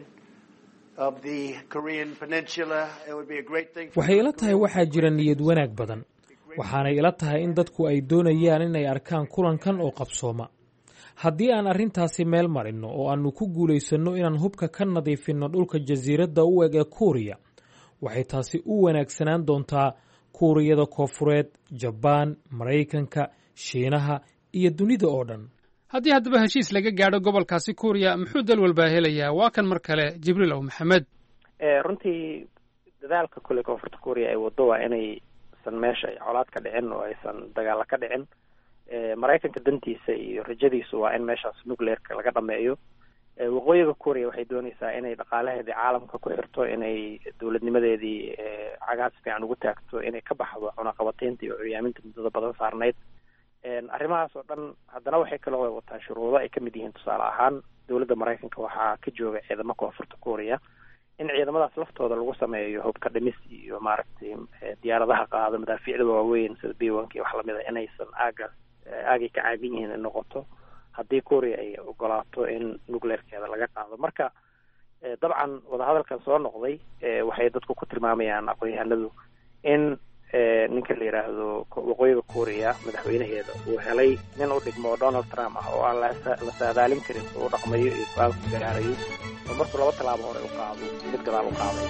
of the Korean Peninsula, it would be a great thing. waxay ila tahay waxaa jira niyad wanaag badan. waxaana ila tahay in dadku ay doonayaan inay arkaan kulankan oo qabsooma. haddii aan arrintaasi meel marino oo aanu ku guulaysanno inaan hubka ka nadiifinno dhulka jasiiradda u eg ee Kuuriya, waxay taasi u wanaagsanaan doontaa Kuuriyada Koonfureed, Jabaan, Maraykanka, Shiinaha iyo dunida oo dhan. haddii haddaba heshiis laga gaadho gobolkaasi Kuuriya, muxuu dal walba helayaa? waa kan mar kale Jibriil Ow Maxamed. runtii dadaalka kule koonfurta Kuuriya ay wado waa inaysan meesha ay colaad ka dhicin oo aysan dagaalo ka dhicin. Maraykanka dantiisa iyo rajadiisu waa in meeshaas nuclearka laga dhameeyo. waqooyiga Kuuriya waxay doonaysaa inay dhaqaalaheedii caalamka ku xirto, inay dowladnimadeedii cagaas fiican ugu taagto, inay ka baxdo cunaqabataynta iyo curyaaminta muddada badan saarnayd. arrimahaas oo dhan haddana waxay kaloo wataan shuruudo ay ka mid yihiin tusaale ahaan dowladda Maraykanka waxaa ka jooga ciidamo koonfurta Kuuriya in ciidamadaas laftooda lagu sameeyo hubka dhimis iyo maaragtay diyaaradaha qaado madaafiicda waaweyn sida B one iyo wax lamid ah inaysan aaga aagay ka caabin yihiin in noqoto haddii Kuuriya ay ogolaato in nuclearkeeda laga qaado. marka dabcan wadahadalkan soo noqday waxay dadku ku tilmaamayaan aqoon-yahanadu in ninka la yidhaahdo waqooyiga Kuuriya madaxweynaheeda uu helay nin u dhigmo Donald Trump ah oo aan la saadaalin karin oo dhaqmayo iyo go'aanka gaarayo oo markuu laba talaabo hore u qaado mid gadaal u qaaday.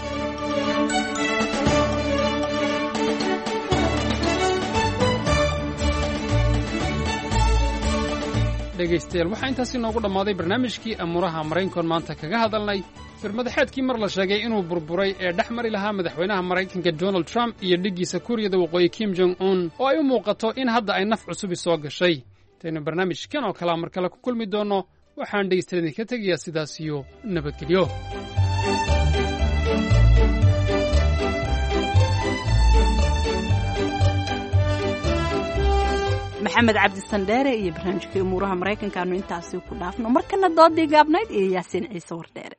dhegaystayaal waxaa intaasi noogu dhammaaday barnaamijkii amuuraha Maraykanka maanta kaga hadalnay firmadaxeedkii mar la sheegay inuu burburay ee dhex mari lahaa madaxweynaha Maraykanka Donald Trump iyo dhigiisa Kuuriyada Waqooyi Kim Jong Un oo ay u muuqato in hadda ay naf cusub soo gashay. tayna barnaamijkan oo kala mar kale ku kulmi doono waxaan dhegaystayaal ka tegayaa sidaas iyo nabadgelyo. maxamed cabdi sandheere iyo barnaamijkii umuuraha Maraykanka aanu intaasi ku dhaafno. markana doodii gaabnayd iyo Yaasiin Ciise Wardheere.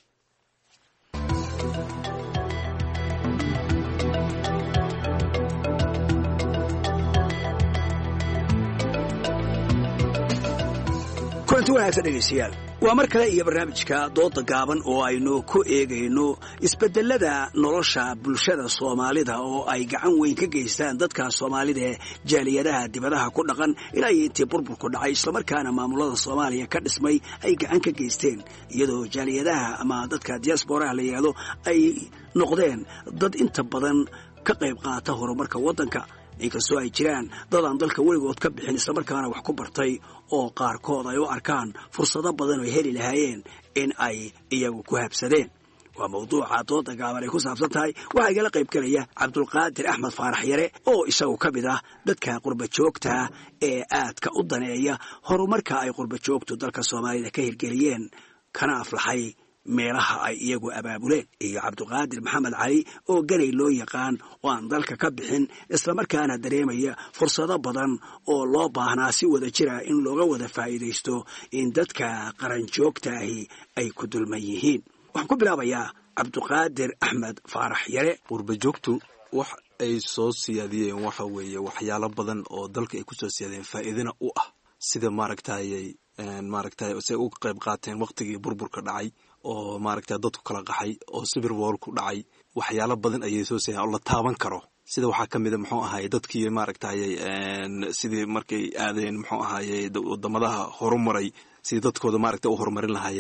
kulanti wanaagsan dhegaystayaal, waa mar kale iyo barnaamijka dooda gaaban oo aynu ku eegayno isbedelada nolosha bulshada Soomaalida oo ay gacan weyn ka geystaan dadka Soomaalida ee jaaliyadaha dibadaha ku dhaqan ilaa intii burburku dhacay isla markaana maamulada Soomaaliya ka dhismay ay gacan ka geysteen iyadoo jaaliyadaha ama dadka diaspora la yiraahdo ay noqdeen dad inta badan ka qayb qaata horumarka waddanka. inkastoo ay jiraan dad aan dalka weligood ka bixin isla markaana wax ku bartay oo qaarkood ay u arkaan fursado badan oo heli lahaayeen in ay iyagu ku habsadeen. waa mawduuca dooda gaaban ay ku saabsan tahay. waxaa igala qayb galaya Cabdulqaadir Axmed Faarax Yare oo isagu ka mid ah dadka qurba joogta ee aadka u daneeya horumarka ay qurba joogtu dalka Soomaalida ka hirgeliyeen kana aflaxay meelaha ay iyagu abaabuleen, iyo Cabdulqaadir Maxamed Cali oo ganay loo yaqaan oo aan dalka ka bixin isla markaana dareemaya fursado badan oo loo baahnaa si wada jira in looga wada faa'iidaysto in dadka qaran joogta ahi ay ku dulman yihiin. waxaan ku bilaabayaa Cabdulqaadir Axmed Faarax Yare. qurba joogtu wax ay soo siyaadiyeen waxa weeye waxyaalo badan oo dalka ay ku soo siyaadeen faa'iidina u ah, sida maaragtay maaragtay say u qayb qaateen waqtigii burburka dhacay oo maaragtay dadku kala qaxay oo sibir wool ku dhacay. waxyaalo badan ayay soo siiyeen oo la taaban karo, sida waxaa ka mid a muxuu ahaayey dadkii maaragtay sidii markay aadeen muxuu ahaayey wadamadaha horumaray sidii dadkooda maaragtay u horumarin lahaayeen.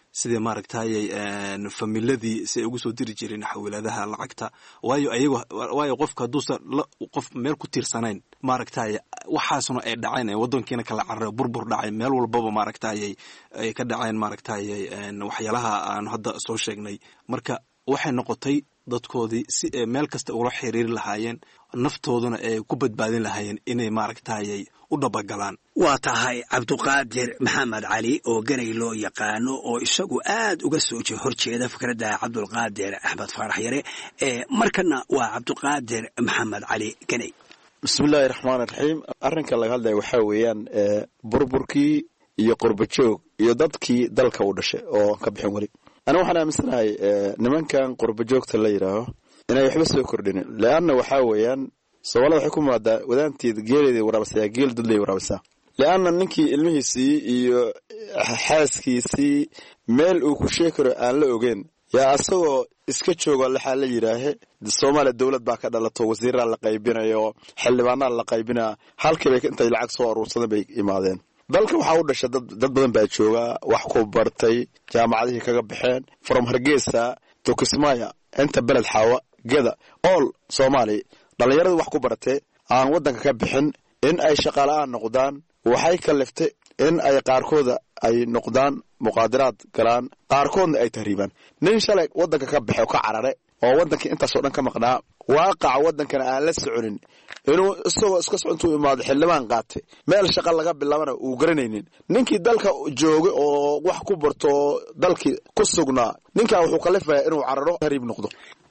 sidii maaragtayay familadii si ay ugu soo diri jireen xawiladaha lacagta waayo ayagu waayo qofka hadduusan qof meel ku tiirsanayn maaragtay waxaasna ay dhaceen wadankiina kala carray burbur dhacay meel walbaba maaragtayay ay ka dhaceen maaragtayay waxyaalaha aan hadda soo sheegnay marka waxay noqotay dadkoodii si ay meel kasta ula xiriiri lahaayeen naftooduna ay ku badbaadin lahaayeen inay maaragtayay u dhabagalaan waa tahay cabduqaadir maxamed cali oo ganay loo yaqaano oo isagu aad uga soo horjeeda fikradda cabdulqaadir axmed faarax yare markana waa cabduqaadir maxamed cali ganay bismillaahi raxmaan raxiim arrinka laga hadlaya waxaa weeyaan burburkii iyo qurbajoog iyo dadkii dalka u dhashay oo ka bixin weli aniga waxaan aaminsanahay nimankan qurbajoogta la yidhaaho inay waxba soo kordhinin leanna waxaa weeyaan soomaalida waxay ku maadaa wadaanteed geeleedii waraabisaa geel dadley waraabisaa leanna ninkii ilmihiisii iyo xaaskiisii meel uu ku sheegi karo aan la ogeyn yaa asagoo iska joogo waxaa la yidhaahe soomaaliya dowlad baa ka dhalato wasiiraa la qaybinayo xildhibaanaa la qaybinaa halkiiba intay lacag soo aruursadeen bay imaadeen dalka waxaa u dhashay dad badan baa joogaa wax ku bartay jaamacadihii kaga baxeen from hargeysa to kismaayo inta beled xaawa geda all soomaaliya dhallinyaradu wax ku baratay aan waddanka ka bixin in ay shaqaala-aan noqdaan waxay kaliftay in ay qaarkooda ay noqdaan muqaadaraad galaan qaarkoodna ay tahriibaan nin shalay waddanka ka baxay oo ka carare oo waddankii intaasoo dhan ka maqnaa waaqaca waddankana aan la soconin inuu isagoo iska so intuu imaado xildhibaan qaatay meel shaqa laga bilaabana uu garanaynin ninkii dalka joogay oo wax ku barto dalkii ku sugnaa ninkaa wuxuu kalifaya inuu cararo tahriib noqdo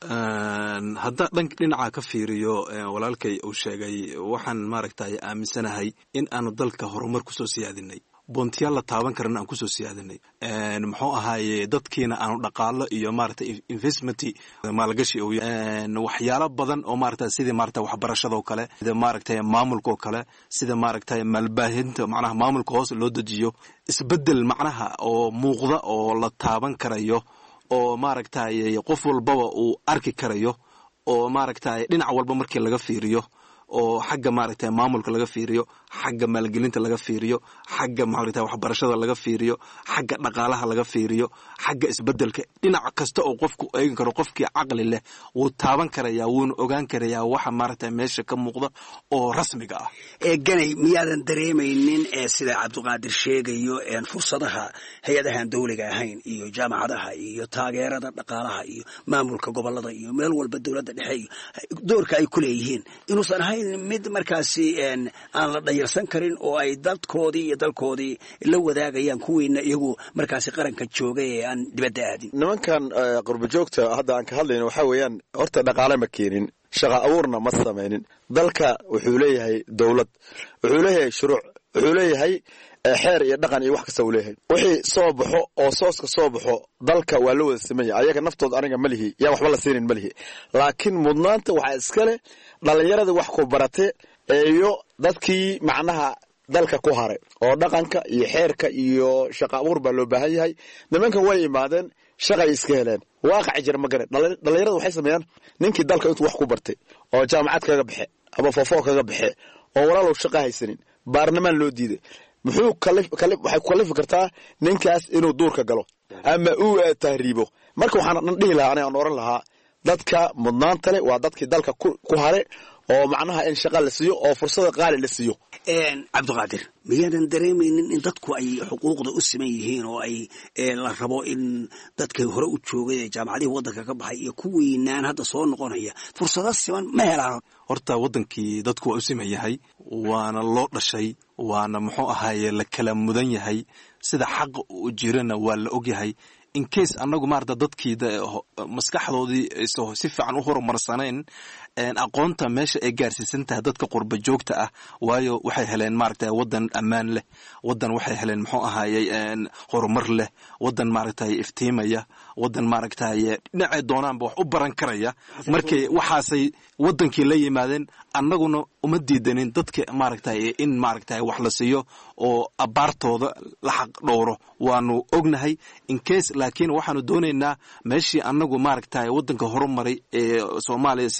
haddaa dhank dhinaca ka fiiriyo walaalkay uu sheegay waxaan maaragtay aaminsanahay in aanu dalka horumar kusoo siyaadinay boontiyaal la taaban karana aan kusoo siyaadinay muxuu ahaaye dadkiina aanu dhaqaalo iyo maaragtay investment maalgashi waxyaalo badan oo maaragtay sidii maaragtay waxbarashada oo kale sida maaragtay maamulka oo kale sida maaragtay maalbaahinta macnaha maamulka hoos loo dejiyo isbedel macnaha oo muuqda oo la taaban karayo oo maaragtay qof walbaba uu arki karayo oo maaragtay dhinac walba markii laga fiiriyo oo xagga maaragtay maamulka laga fiiriyo xagga maalgelinta laga fiiriyo xagga maaragtay waxbarashada laga fiiriyo xagga dhaqaalaha laga fiiriyo xagga isbedelka dhinac kasta oo qofku eegi karo qofkii caqli leh wuu taaban karayaa wuuna ogaan karayaa waxa maaragtay meesha ka muuqda oo rasmiga ah ee ganay miyaadan dareemaynin ee sida cabduqaadir sheegayo een fursadaha hay-adahan dawliga ahayn iyo jaamacadaha iyo taageerada dhaqaalaha iyo maamulka gobolada iyo meel walba dowladda dhexe iyo doorka ay ku leeyihiin inuusan ahayn mid markaasi aan la dhayarsan karin oo ay dadkoodii iyo dalkoodii la wadaagayaan kuwiina iyagu markaasi qaranka joogay ee aan dibadda aadin nimankan qurbajoogta hadda aan ka hadlayno waxaa weeyaan horta dhaqaale ma keenin shaqa abuurna ma samaynin dalka wuxuu leeyahay dowlad wuxuu leeyahay shuruuc wuxuu leeyahay xeer iyo dhaqan iyo wax kasta uu leeyahay wixii soo baxo oo sooska soo baxo dalka waa la wada sameeya ayaga naftooda aniga ma lihi yaa waxba la siinin ma lihi laakiin mudnaanta waxaa iska leh dhallinyaradii wax ku barate iyo dadkii macnaha dalka ku haray oo dhaqanka iyo xeerka iyo shaqa abuur baa loo baahan yahay nimankan way imaadeen shaqay iska heleen waaqaci jira ma garan dhallinyarada waxay sameeyaan ninkii dalka intuu wax ku bartay oo jaamacad kaga baxe ama foofoo kaga baxe oo walaalow shaqa haysanin baarlamaan loo diiday muxuu waxay ku kalifi kartaa ninkaas inuu duurka galo ama uu tahriibo marka waxaan dhan dhihi lahaa anigaan oran lahaa dadka mudnaanta leh waa dadkii dalka ku hare oo macnaha in shaqa la siiyo oo fursada qaali la siiyo cabduqaadir miyaadan dareemaynin in dadku ay xuquuqda u siman yihiin oo ay la rabo in dadkay hore u joogay ee jaamacadihii waddanka ka baxay iyo kuwiinaan hadda soo noqonaya fursado siman ma helaan horta waddankii dadku waa u siman yahay waana loo dhashay waana muxuu ahaaye la kala mudan yahay sida xaqa u jirana waa la ogyahay in case annagu maarata dadkii maskaxdoodii si fiican u horumarsanayn aqoonta meesha ay gaarsiisan tahay dadka qurba joogta ah waayo waxay heleen maaragta waddan ammaan leh waddan waxay heleen muxuu ahaayey horumar leh waddan maaragtay iftiimaya waddan maaragtay dhinacay doonaanba wax u baran karaya markay waxaasay waddankii la yimaadeen annaguna uma diidanin dadka maaragtay in maaragtay wax la siiyo oo abaartooda la xaq dhowro waanu ognahay in case laakiin waxaanu doonaynaa meeshii annagu maaragtay waddanka horumaray ee Soomaaliya sidii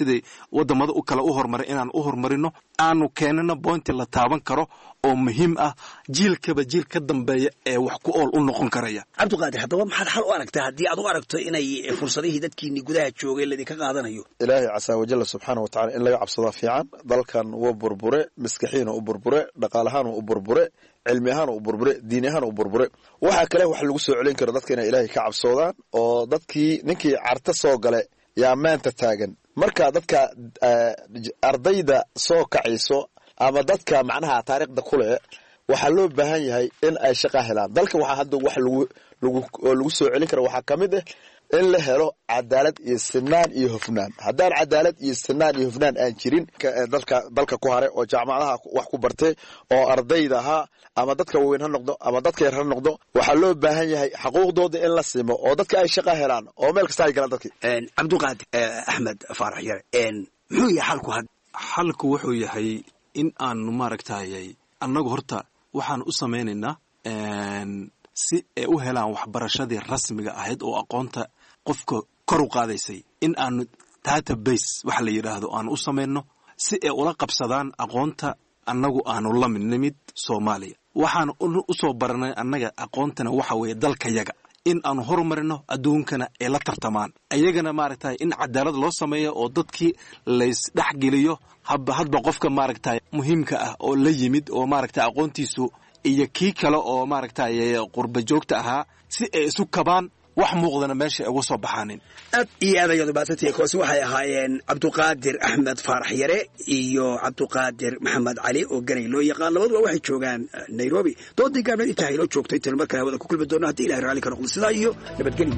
wadamada u kale u horumaray inaan u horumarino aanu keenano bointi la taaban karo oo muhiim ah jiilkaba jiil ka dambeeya ee wax ku ool u noqon karaya. cabdiqaadir haddaba maxaad xal u aragtaa haddii aad u aragto inay fursadihii dadkiini gudaha joogay ladinka qaadanayo? ilaahay casaa wajalla subxaana watacaala in laga cabsado fiican. dalkan waa burbure, maskaxiina u burbure, dhaqaalahaana u burbure, cilmi ahaan u burbure, diin ahaan u burbure. waxa kale wax lagu soo celin karo dadka inay ilaahay ka cabsoodaan oo dadkii ninkii carta soo gale yaa maanta taagan. marka dadka ardayda soo kacayso ama dadka macnaha taariikhda ku leh waxaa loo baahan yahay in ay shaqo helaan. dalka waxaa hadda wax lagu lagu lagu soo celin karo waxaa ka mid ah in la helo cadaalad iyo sinaan iyo hufnaan. haddaan cadaalad iyo sinaan iyo hufnaan aan jirin dalka dalka ku haray oo jaamacadaha wax ku bartay oo ardayda ahaa ama dadka waaweyn ha noqdo ama dadka yar ha noqdo waxaa loo baahan yahay xuquuqdooda in la simo oo dadka ay shaqo helaan oo meel kasta ay galaan dadkii. cabdiqaadir axmed faarax yare muxuu yahay xalku? had xalku wuxuu yahay in aanu maaragtayay annagu horta waxaan u samaynaynaa si ay u helaan waxbarashadii rasmiga ahayd oo aqoonta qofka kor u qaadaysay in aanu database waxa la yidhaahdo aanu u samayno si ay ula qabsadaan aqoonta annagu aanu la mid nimid Soomaaliya. waxaan u soo baranay annaga aqoontana waxa weeye dalkayaga in aanu horumarino adduunkana ay la tartamaan ayagana maaragtay in cadaalad loo sameeyo oo dadkii lays dhexgeliyo habba hadba qofka maaragtay muhiimka ah oo la yimid oo maaragtay aqoontiisu iyo kii kale oo maaragtay qurba joogta ahaa si ay isu kabaan wax muuqdana meesha ay uga soo baxaanin. aad iyo aad ayaad u baahsantihiin. kuwaasi waxay ahaayeen cabdiqaadir axmed faarax yare iyo cabdiqaadir maxamed cali oo ganay loo yaqaan. labaduba waxay joogaan nairobi. doodii gaabneed intaa hayloo joogtay tan markale hawada ku kulmi doono haddii ilahay raalli ka noqdo. sidaa iyo nabadgelyo.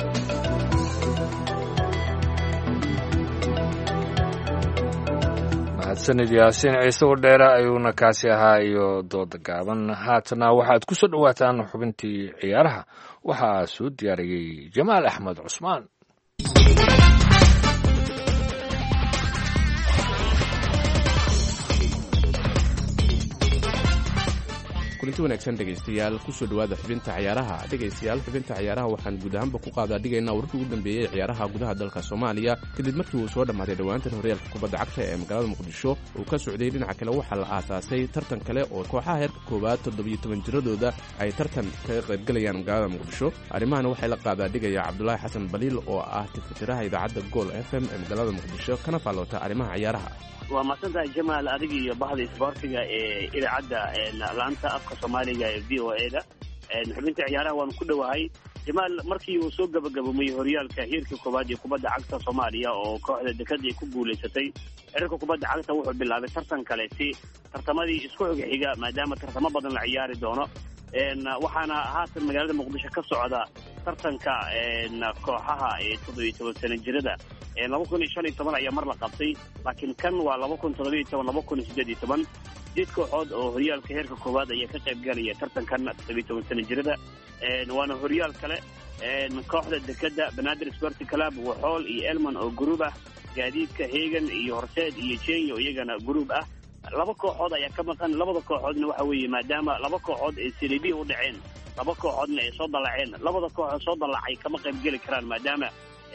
mahadsanid yaasiin ciise wadheera ayuuna kaasi ahaa iyo dooda gaaban. haatana waxaad ku soo dhowaataan xubintii ciyaaraha. waxaa soo diyaariyey jamaal axmed cusmaan. kulanti wanaagsan dhegaystayaal kusoo dhowaada xubinta ciyaaraha. dhegaystayaal xubinta ciyaaraha waxaan guud ahaanba ku qaadaa dhigaynaa wararkii ugu dambeeyey ciyaaraha gudaha dalka Soomaaliya kadib markii uu soo dhamaaday dhawaantan horyaalka kubadda cagta ee magaalada Muqdisho uu ka socday. dhinaca kale waxaa la aasaasay tartan kale oo kooxaha heerka koowaad toddobiyo toban jiradooda ay tartan kaga qaybgalayaan magaalada Muqdisho. arrimahana waxay la qaadaa dhigaya Cabdulaahi Xasan Baliil oo ah tifitiraha idaacadda Gool F M ee magaalada Muqdisho kana faaloota arrimaha ciyaaraha. waa mahadsantahay jamaal, adiga iyo bahda isboortiga ee idaacadda laanta afka soomaaliga ee v o a da. xubinta ciyaaraha waanu ku dhowahay jamaal. markii uu soo gabagaboomay horyaalka heerka koowaad ee kubadda cagta Soomaaliya oo kooxda dekada ay ku guulaysatay, xiriirka kubadda cagta wuxuu bilaabay tartan kale si tartamadii isku xig xiga maadaama tartamo badan la ciyaari doono. waxaana haatan magaalada Muqdisho ka socda tartanka kooxaha ee toddobiyo toban sano jirada. laba kun iyo shan iyo toban ayaa mar la qabtay, laakiin kan waa laba kun toddobiyo iyo toban laba kun iyo siddeed iyo toban. sideed kooxood oo horyaalka heerka koowaad ayaa ka qayb galaya tartankan toddobiyo toban sano jirada. waana horyaal kale. kooxda dekada Banaadir Sporting Club, Waxool iyo Elman oo gruub ah, gaadiidka Heegan iyo Horseed iyo Kenya iyagana gruub ah. laba kooxood ayaa ka maqan. labada kooxoodna waxa weeye maadaama laba kooxood ee Serie B u dhaceen, laba kooxoodna ay soo dalaceen. labada kooxood soo dalacay kama qayb geli karaan maadaama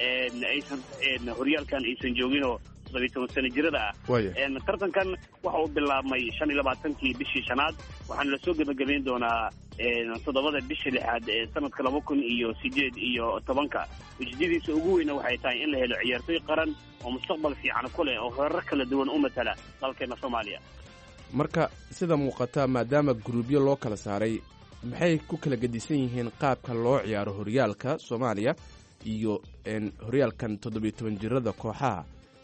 aysan horyaalkan aysan joogin oo toddobiyo toban sano jirada ah. tartankan waxa uu bilaabmay shan iyo labaatankii bishii shanaad, waxaana lasoo gebagabeyn doonaa toddobada bisha lixaad ee sanadka laba kun iyo sideed iyo tobanka. ujeedadiisa ugu weyna waxay tahay in la helo ciyaartoy qaran oo mustaqbal fiican ku leh oo heerar kala duwan u matala dalkeena Soomaaliya. marka sida muuqata maadaama gruubyo loo kala saaray, maxay ku kala gedisan yihiin qaabka loo ciyaaro horyaalka Soomaaliya iyo horyaalkan toddobiyo toban jirada kooxaha?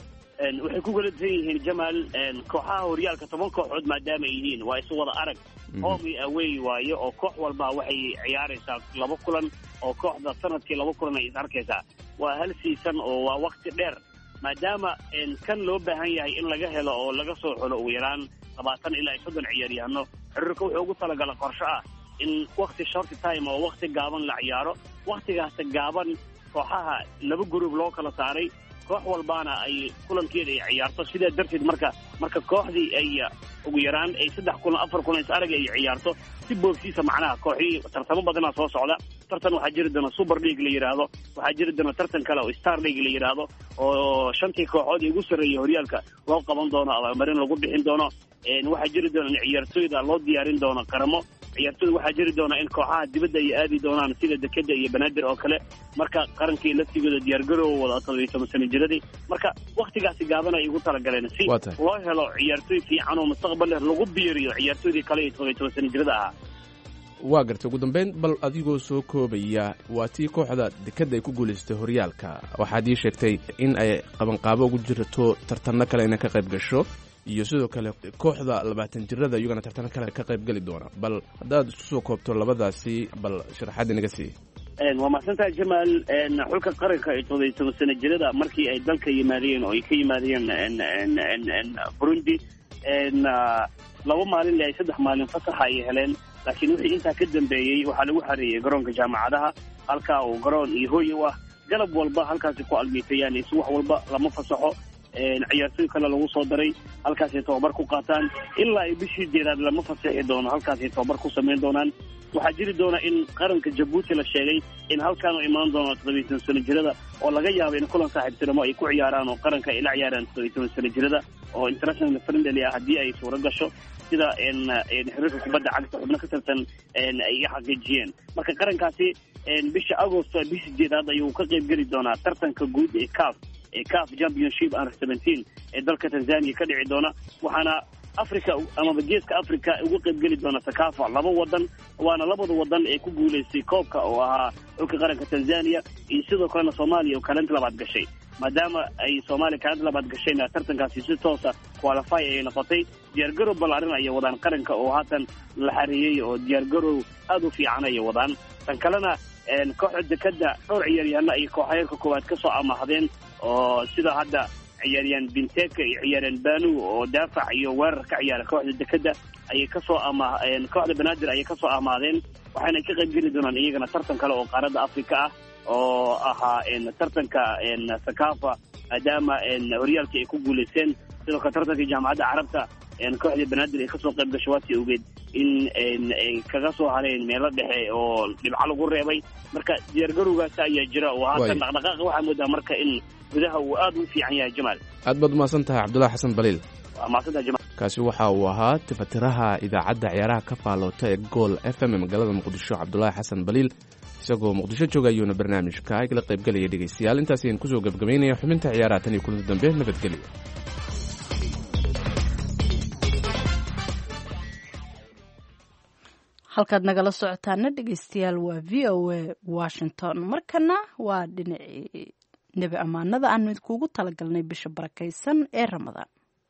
waxay ku kala duwan yihiin Jamaal. kooxaha horyaalka toban kooxood maadaama ay yihiin waa isu wada arag home and away waayo, oo koox walba waxay ciyaaraysaa laba kulan oo kooxda sanadkii laba kulan ay is arkaysaa. waa hal season oo waa waqti dheer maadaama kan loo baahan yahay in laga helo oo laga soo xulo ugu yaraan labaatan ilaa soddon ciyaaryahano. xiriirka wuxuu ugu talagala qorshe ah in waqti short time oo waqti gaaban la ciyaaro. waqtigaas gaaban kooxaha laba gruub loo kala saaray, koox walbaana ay kulankeeda ay ciyaarto sidaa darteed marka marka kooxdii ay ugu yaraan ay saddex kulan afar kulan is arag ay ciyaarto si boogsiisa macnaha kooxii tartamo badanaa soo socda tartan waxaa jiri doona super league la yidhaahdo waxaa jiri doona tartan kale oo star league la yidhaahdo oo shantii kooxood ugu sarreeyay horyaalka loo qaban doono abaalmarin lagu bixin doono waxaa jiri doona in ciyaartooyda loo diyaarin doono qaramo ciyaartooyda waxaa jiri doona in kooxaha dibadda ay aadi doonaan sida dekeda iyo banaadir oo kale marka qarankii laftigooda diyaargarow wada toddobiyo toban sano jiradii marka waktigaasi gaaban ay ugu talagaleen si loo helo ciyaartooy fiican oo mustaqbal leh lagu biiriyo ciyaartooydii kale ee toddobiyo toban sano jirada ahaa waa gartay ugu dambeyn bal adigoo soo koobaya waa tii kooxda dekadda ay ku guulaystay horyaalka waxaad ii sheegtay in ay qabanqaabo ugu jirto tartanno kale inay ka qayb gasho iyo sidoo kale kooxda labaatan jirada iyagana tartanno kale ka qayb geli doona bal haddaad isku soo koobto labadaasi bal sharaxaad inaga sii waa mahadsantahay jamaal xulka qaranka ee toddobiyo toban sano jirada markii ay dalka yimaadeen oo ay ka yimaadeen burundi laba maalin ay saddex maalin fasaxa ay heleen laakiin wixii intaa ka dambeeyey waxaa lagu xareeyey garoonka jaamacadaha halkaa uu garoon iyo hooy u ah galab walba halkaasi ku almiitayaan is wax walba lama fasaxo ciyaartooy kale lagu soo daray halkaasay tababar ku qaataan ilaa ay bishii jeedaad lama fasaxi doono halkaasay tababar ku samayn doonaan waxaa jiri doona in qaranka jabuuti la sheegay in halkaan u imaan doono toddobiyo toban sano jirada oo laga yaabo in kulan saaxiibtinimo ay ku ciyaaraan oo qaranka ay la ciyaaraan toddobiyo toban sano jirada oo international friendly ah haddii ay suuro gasho sida xiriirka kubadda cagta xubno ka tirsan ay xaqiijiyeen marka qarankaasi bisha agosto bisha jeedaad ayuu ka qayb geli doonaa tartanka guud ee caf ee caf championship under seventeen ee dalka tanzania ka dhici doona waxaana africa amaba geeska africa ugu qayb geli doona sakafa laba wadan waana labada wadan ee ku guulaystay koobka oo ahaa xulka qaranka tanzania iyo sidoo kalena soomaaliya oo kaalinta labaad gashay maadaama ay soomaaliya kaalinta labaad gashayna tartankaasi si toosa qualify ay noqotay diyaargarow ballaarin ayay wadaan qaranka oo haatan la xareeyey oo diyaargarow aada u fiican ayay wadaan tan kalena kooxda dekada dhowr ciyaaryahanna ay kooxayeerka koowaad ka soo amahdeen oo sida hadda ciyaaryahan binteka iyo ciyaaryahan banu oo daafac iyo weerar ka ciyaara kooxda dekada ayay kasoo ama kooxda banaadir ayay kasoo amaadeen waxaana ka qayb geli doonaan iyagana tartan kale oo qaaradda africa ah oo ahaa tartanka sakafa maadaama horyaalkii ay ku guulaysteen sidoo kale tartanka jaamacadda carabta kooxda banaadir ay kasoo qayb gasho waati ogeed in ay kaga soo hareen meelo dhexe oo dhibco lagu reebay marka diyaargarowgaasi ayaa jira oo haatan dhaqdhaqaaqa waxaa moodaa marka in gudaha uu aad u fiican yahay jamaal aad baad umahadsan tahay cabdullahi xasan baliil waa mahadsantahay jamaal kaasi waxa uu ahaa tifatiraha idaacadda ciyaaraha ka faaloota ee gool f m ee magaalada muqdisho cabdullaahi xasan baliil isagoo muqdisho jooga ayuuna barnaamijka igala qaybgelaya dhegaystayaal intaas ayaan kusoo gebgabaynaya xubinta ciyaaraha tan iyo kulanti dambe nabadgelyo halkaad nagala socotaana dhegaystayaal waa v o a washington markana waa dhinacii nebi ammaanada aanu idinkuugu talagalnay bisha barakaysan ee ramadaan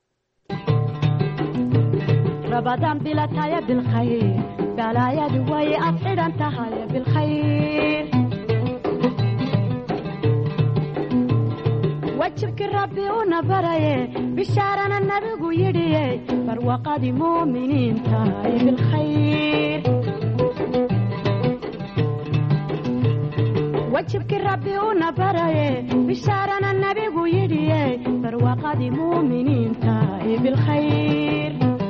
رمضان بلا تايا بالخير بلا يا دوي أفعل أنت هاي بالخير وجهك ربي ونبري بشارنا النبي يدي فروقة مؤمنين تاي بالخير وجهك ربي ونبري بشارنا النبي يدي فروقة مؤمنين تاي بالخير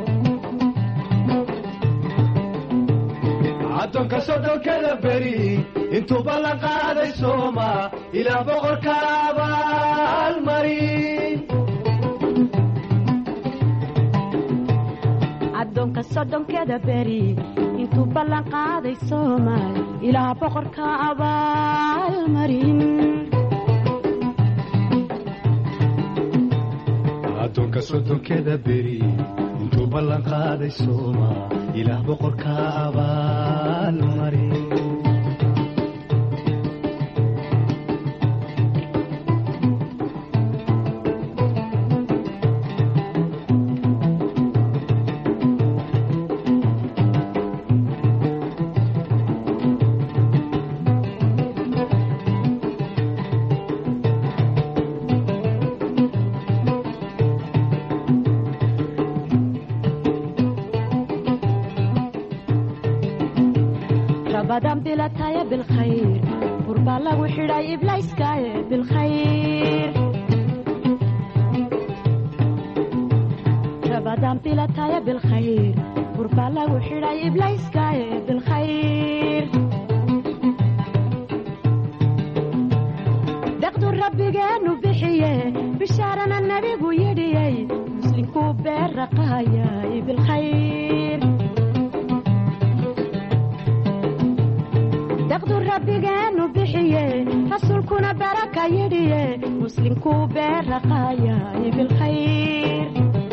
addoonka sodhonkada beri intuu ballan qaaday sooma ilaa boqorka abaalmarin addoonka sodhonkada beri intuu ballan qaaday soomaal ilaa boqorka abaalmarin addoonka soddonkada beri intuu ballan qaaday sooma ilaah boqorka abaalmarin رمضان بلا تايا بالخير قربا الله وحراي إبلايس كايا بالخير رمضان بلا تايا بالخير قربا لو حراي بلايس كاي بالخير دقدو ربي جانو بحيه بشارنا النبي ويدي مسلم كوبر رقايا بالخير دقدو ربي جانو بحيه رسولكنا بركة يدي مسلم كوبر رقايا بالخير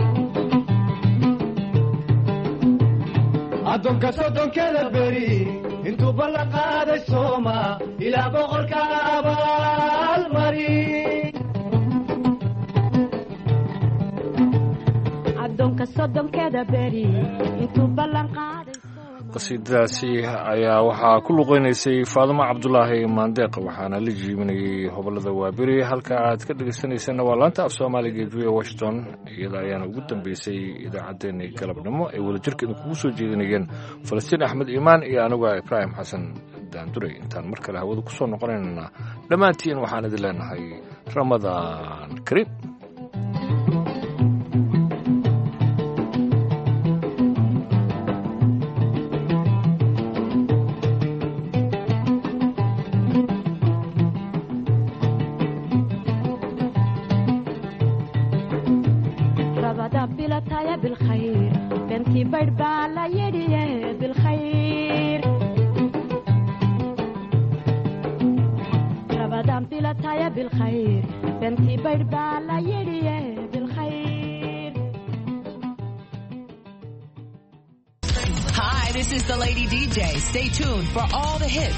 addoonka soddonkada beri intuu ballan qaaday sooma ilaa boqorka abaalmari addoonka soddonkada beri intuu ballan qaaday qasiidadaasi ayaa waxaa ku luqeynaysay Faadimo Cabdulaahi Maandeeq waxaana la jiibinayay hobolada waabiri halka aad ka dhageysanaysana waa laanta af Soomaaliga ee Washington iyada ayaana ugu dambeysay idaacadeena galabnimo ay wada jirkeeda kugu soo jeedinayeen Falastiin Axmed Iimaan iyo anigu Ibrahim Xasan Daanduray intaan mar kale hawada ku soo noqonaynaa dhamaantiin waxaan idin leenahay Ramadaan Kariim بالخير بنتي بربالة يدي بالخير رمضان بلا تايا بالخير بنتي بربالة يدي بالخير. Hi, this is the Lady D J. Stay tuned for all the hits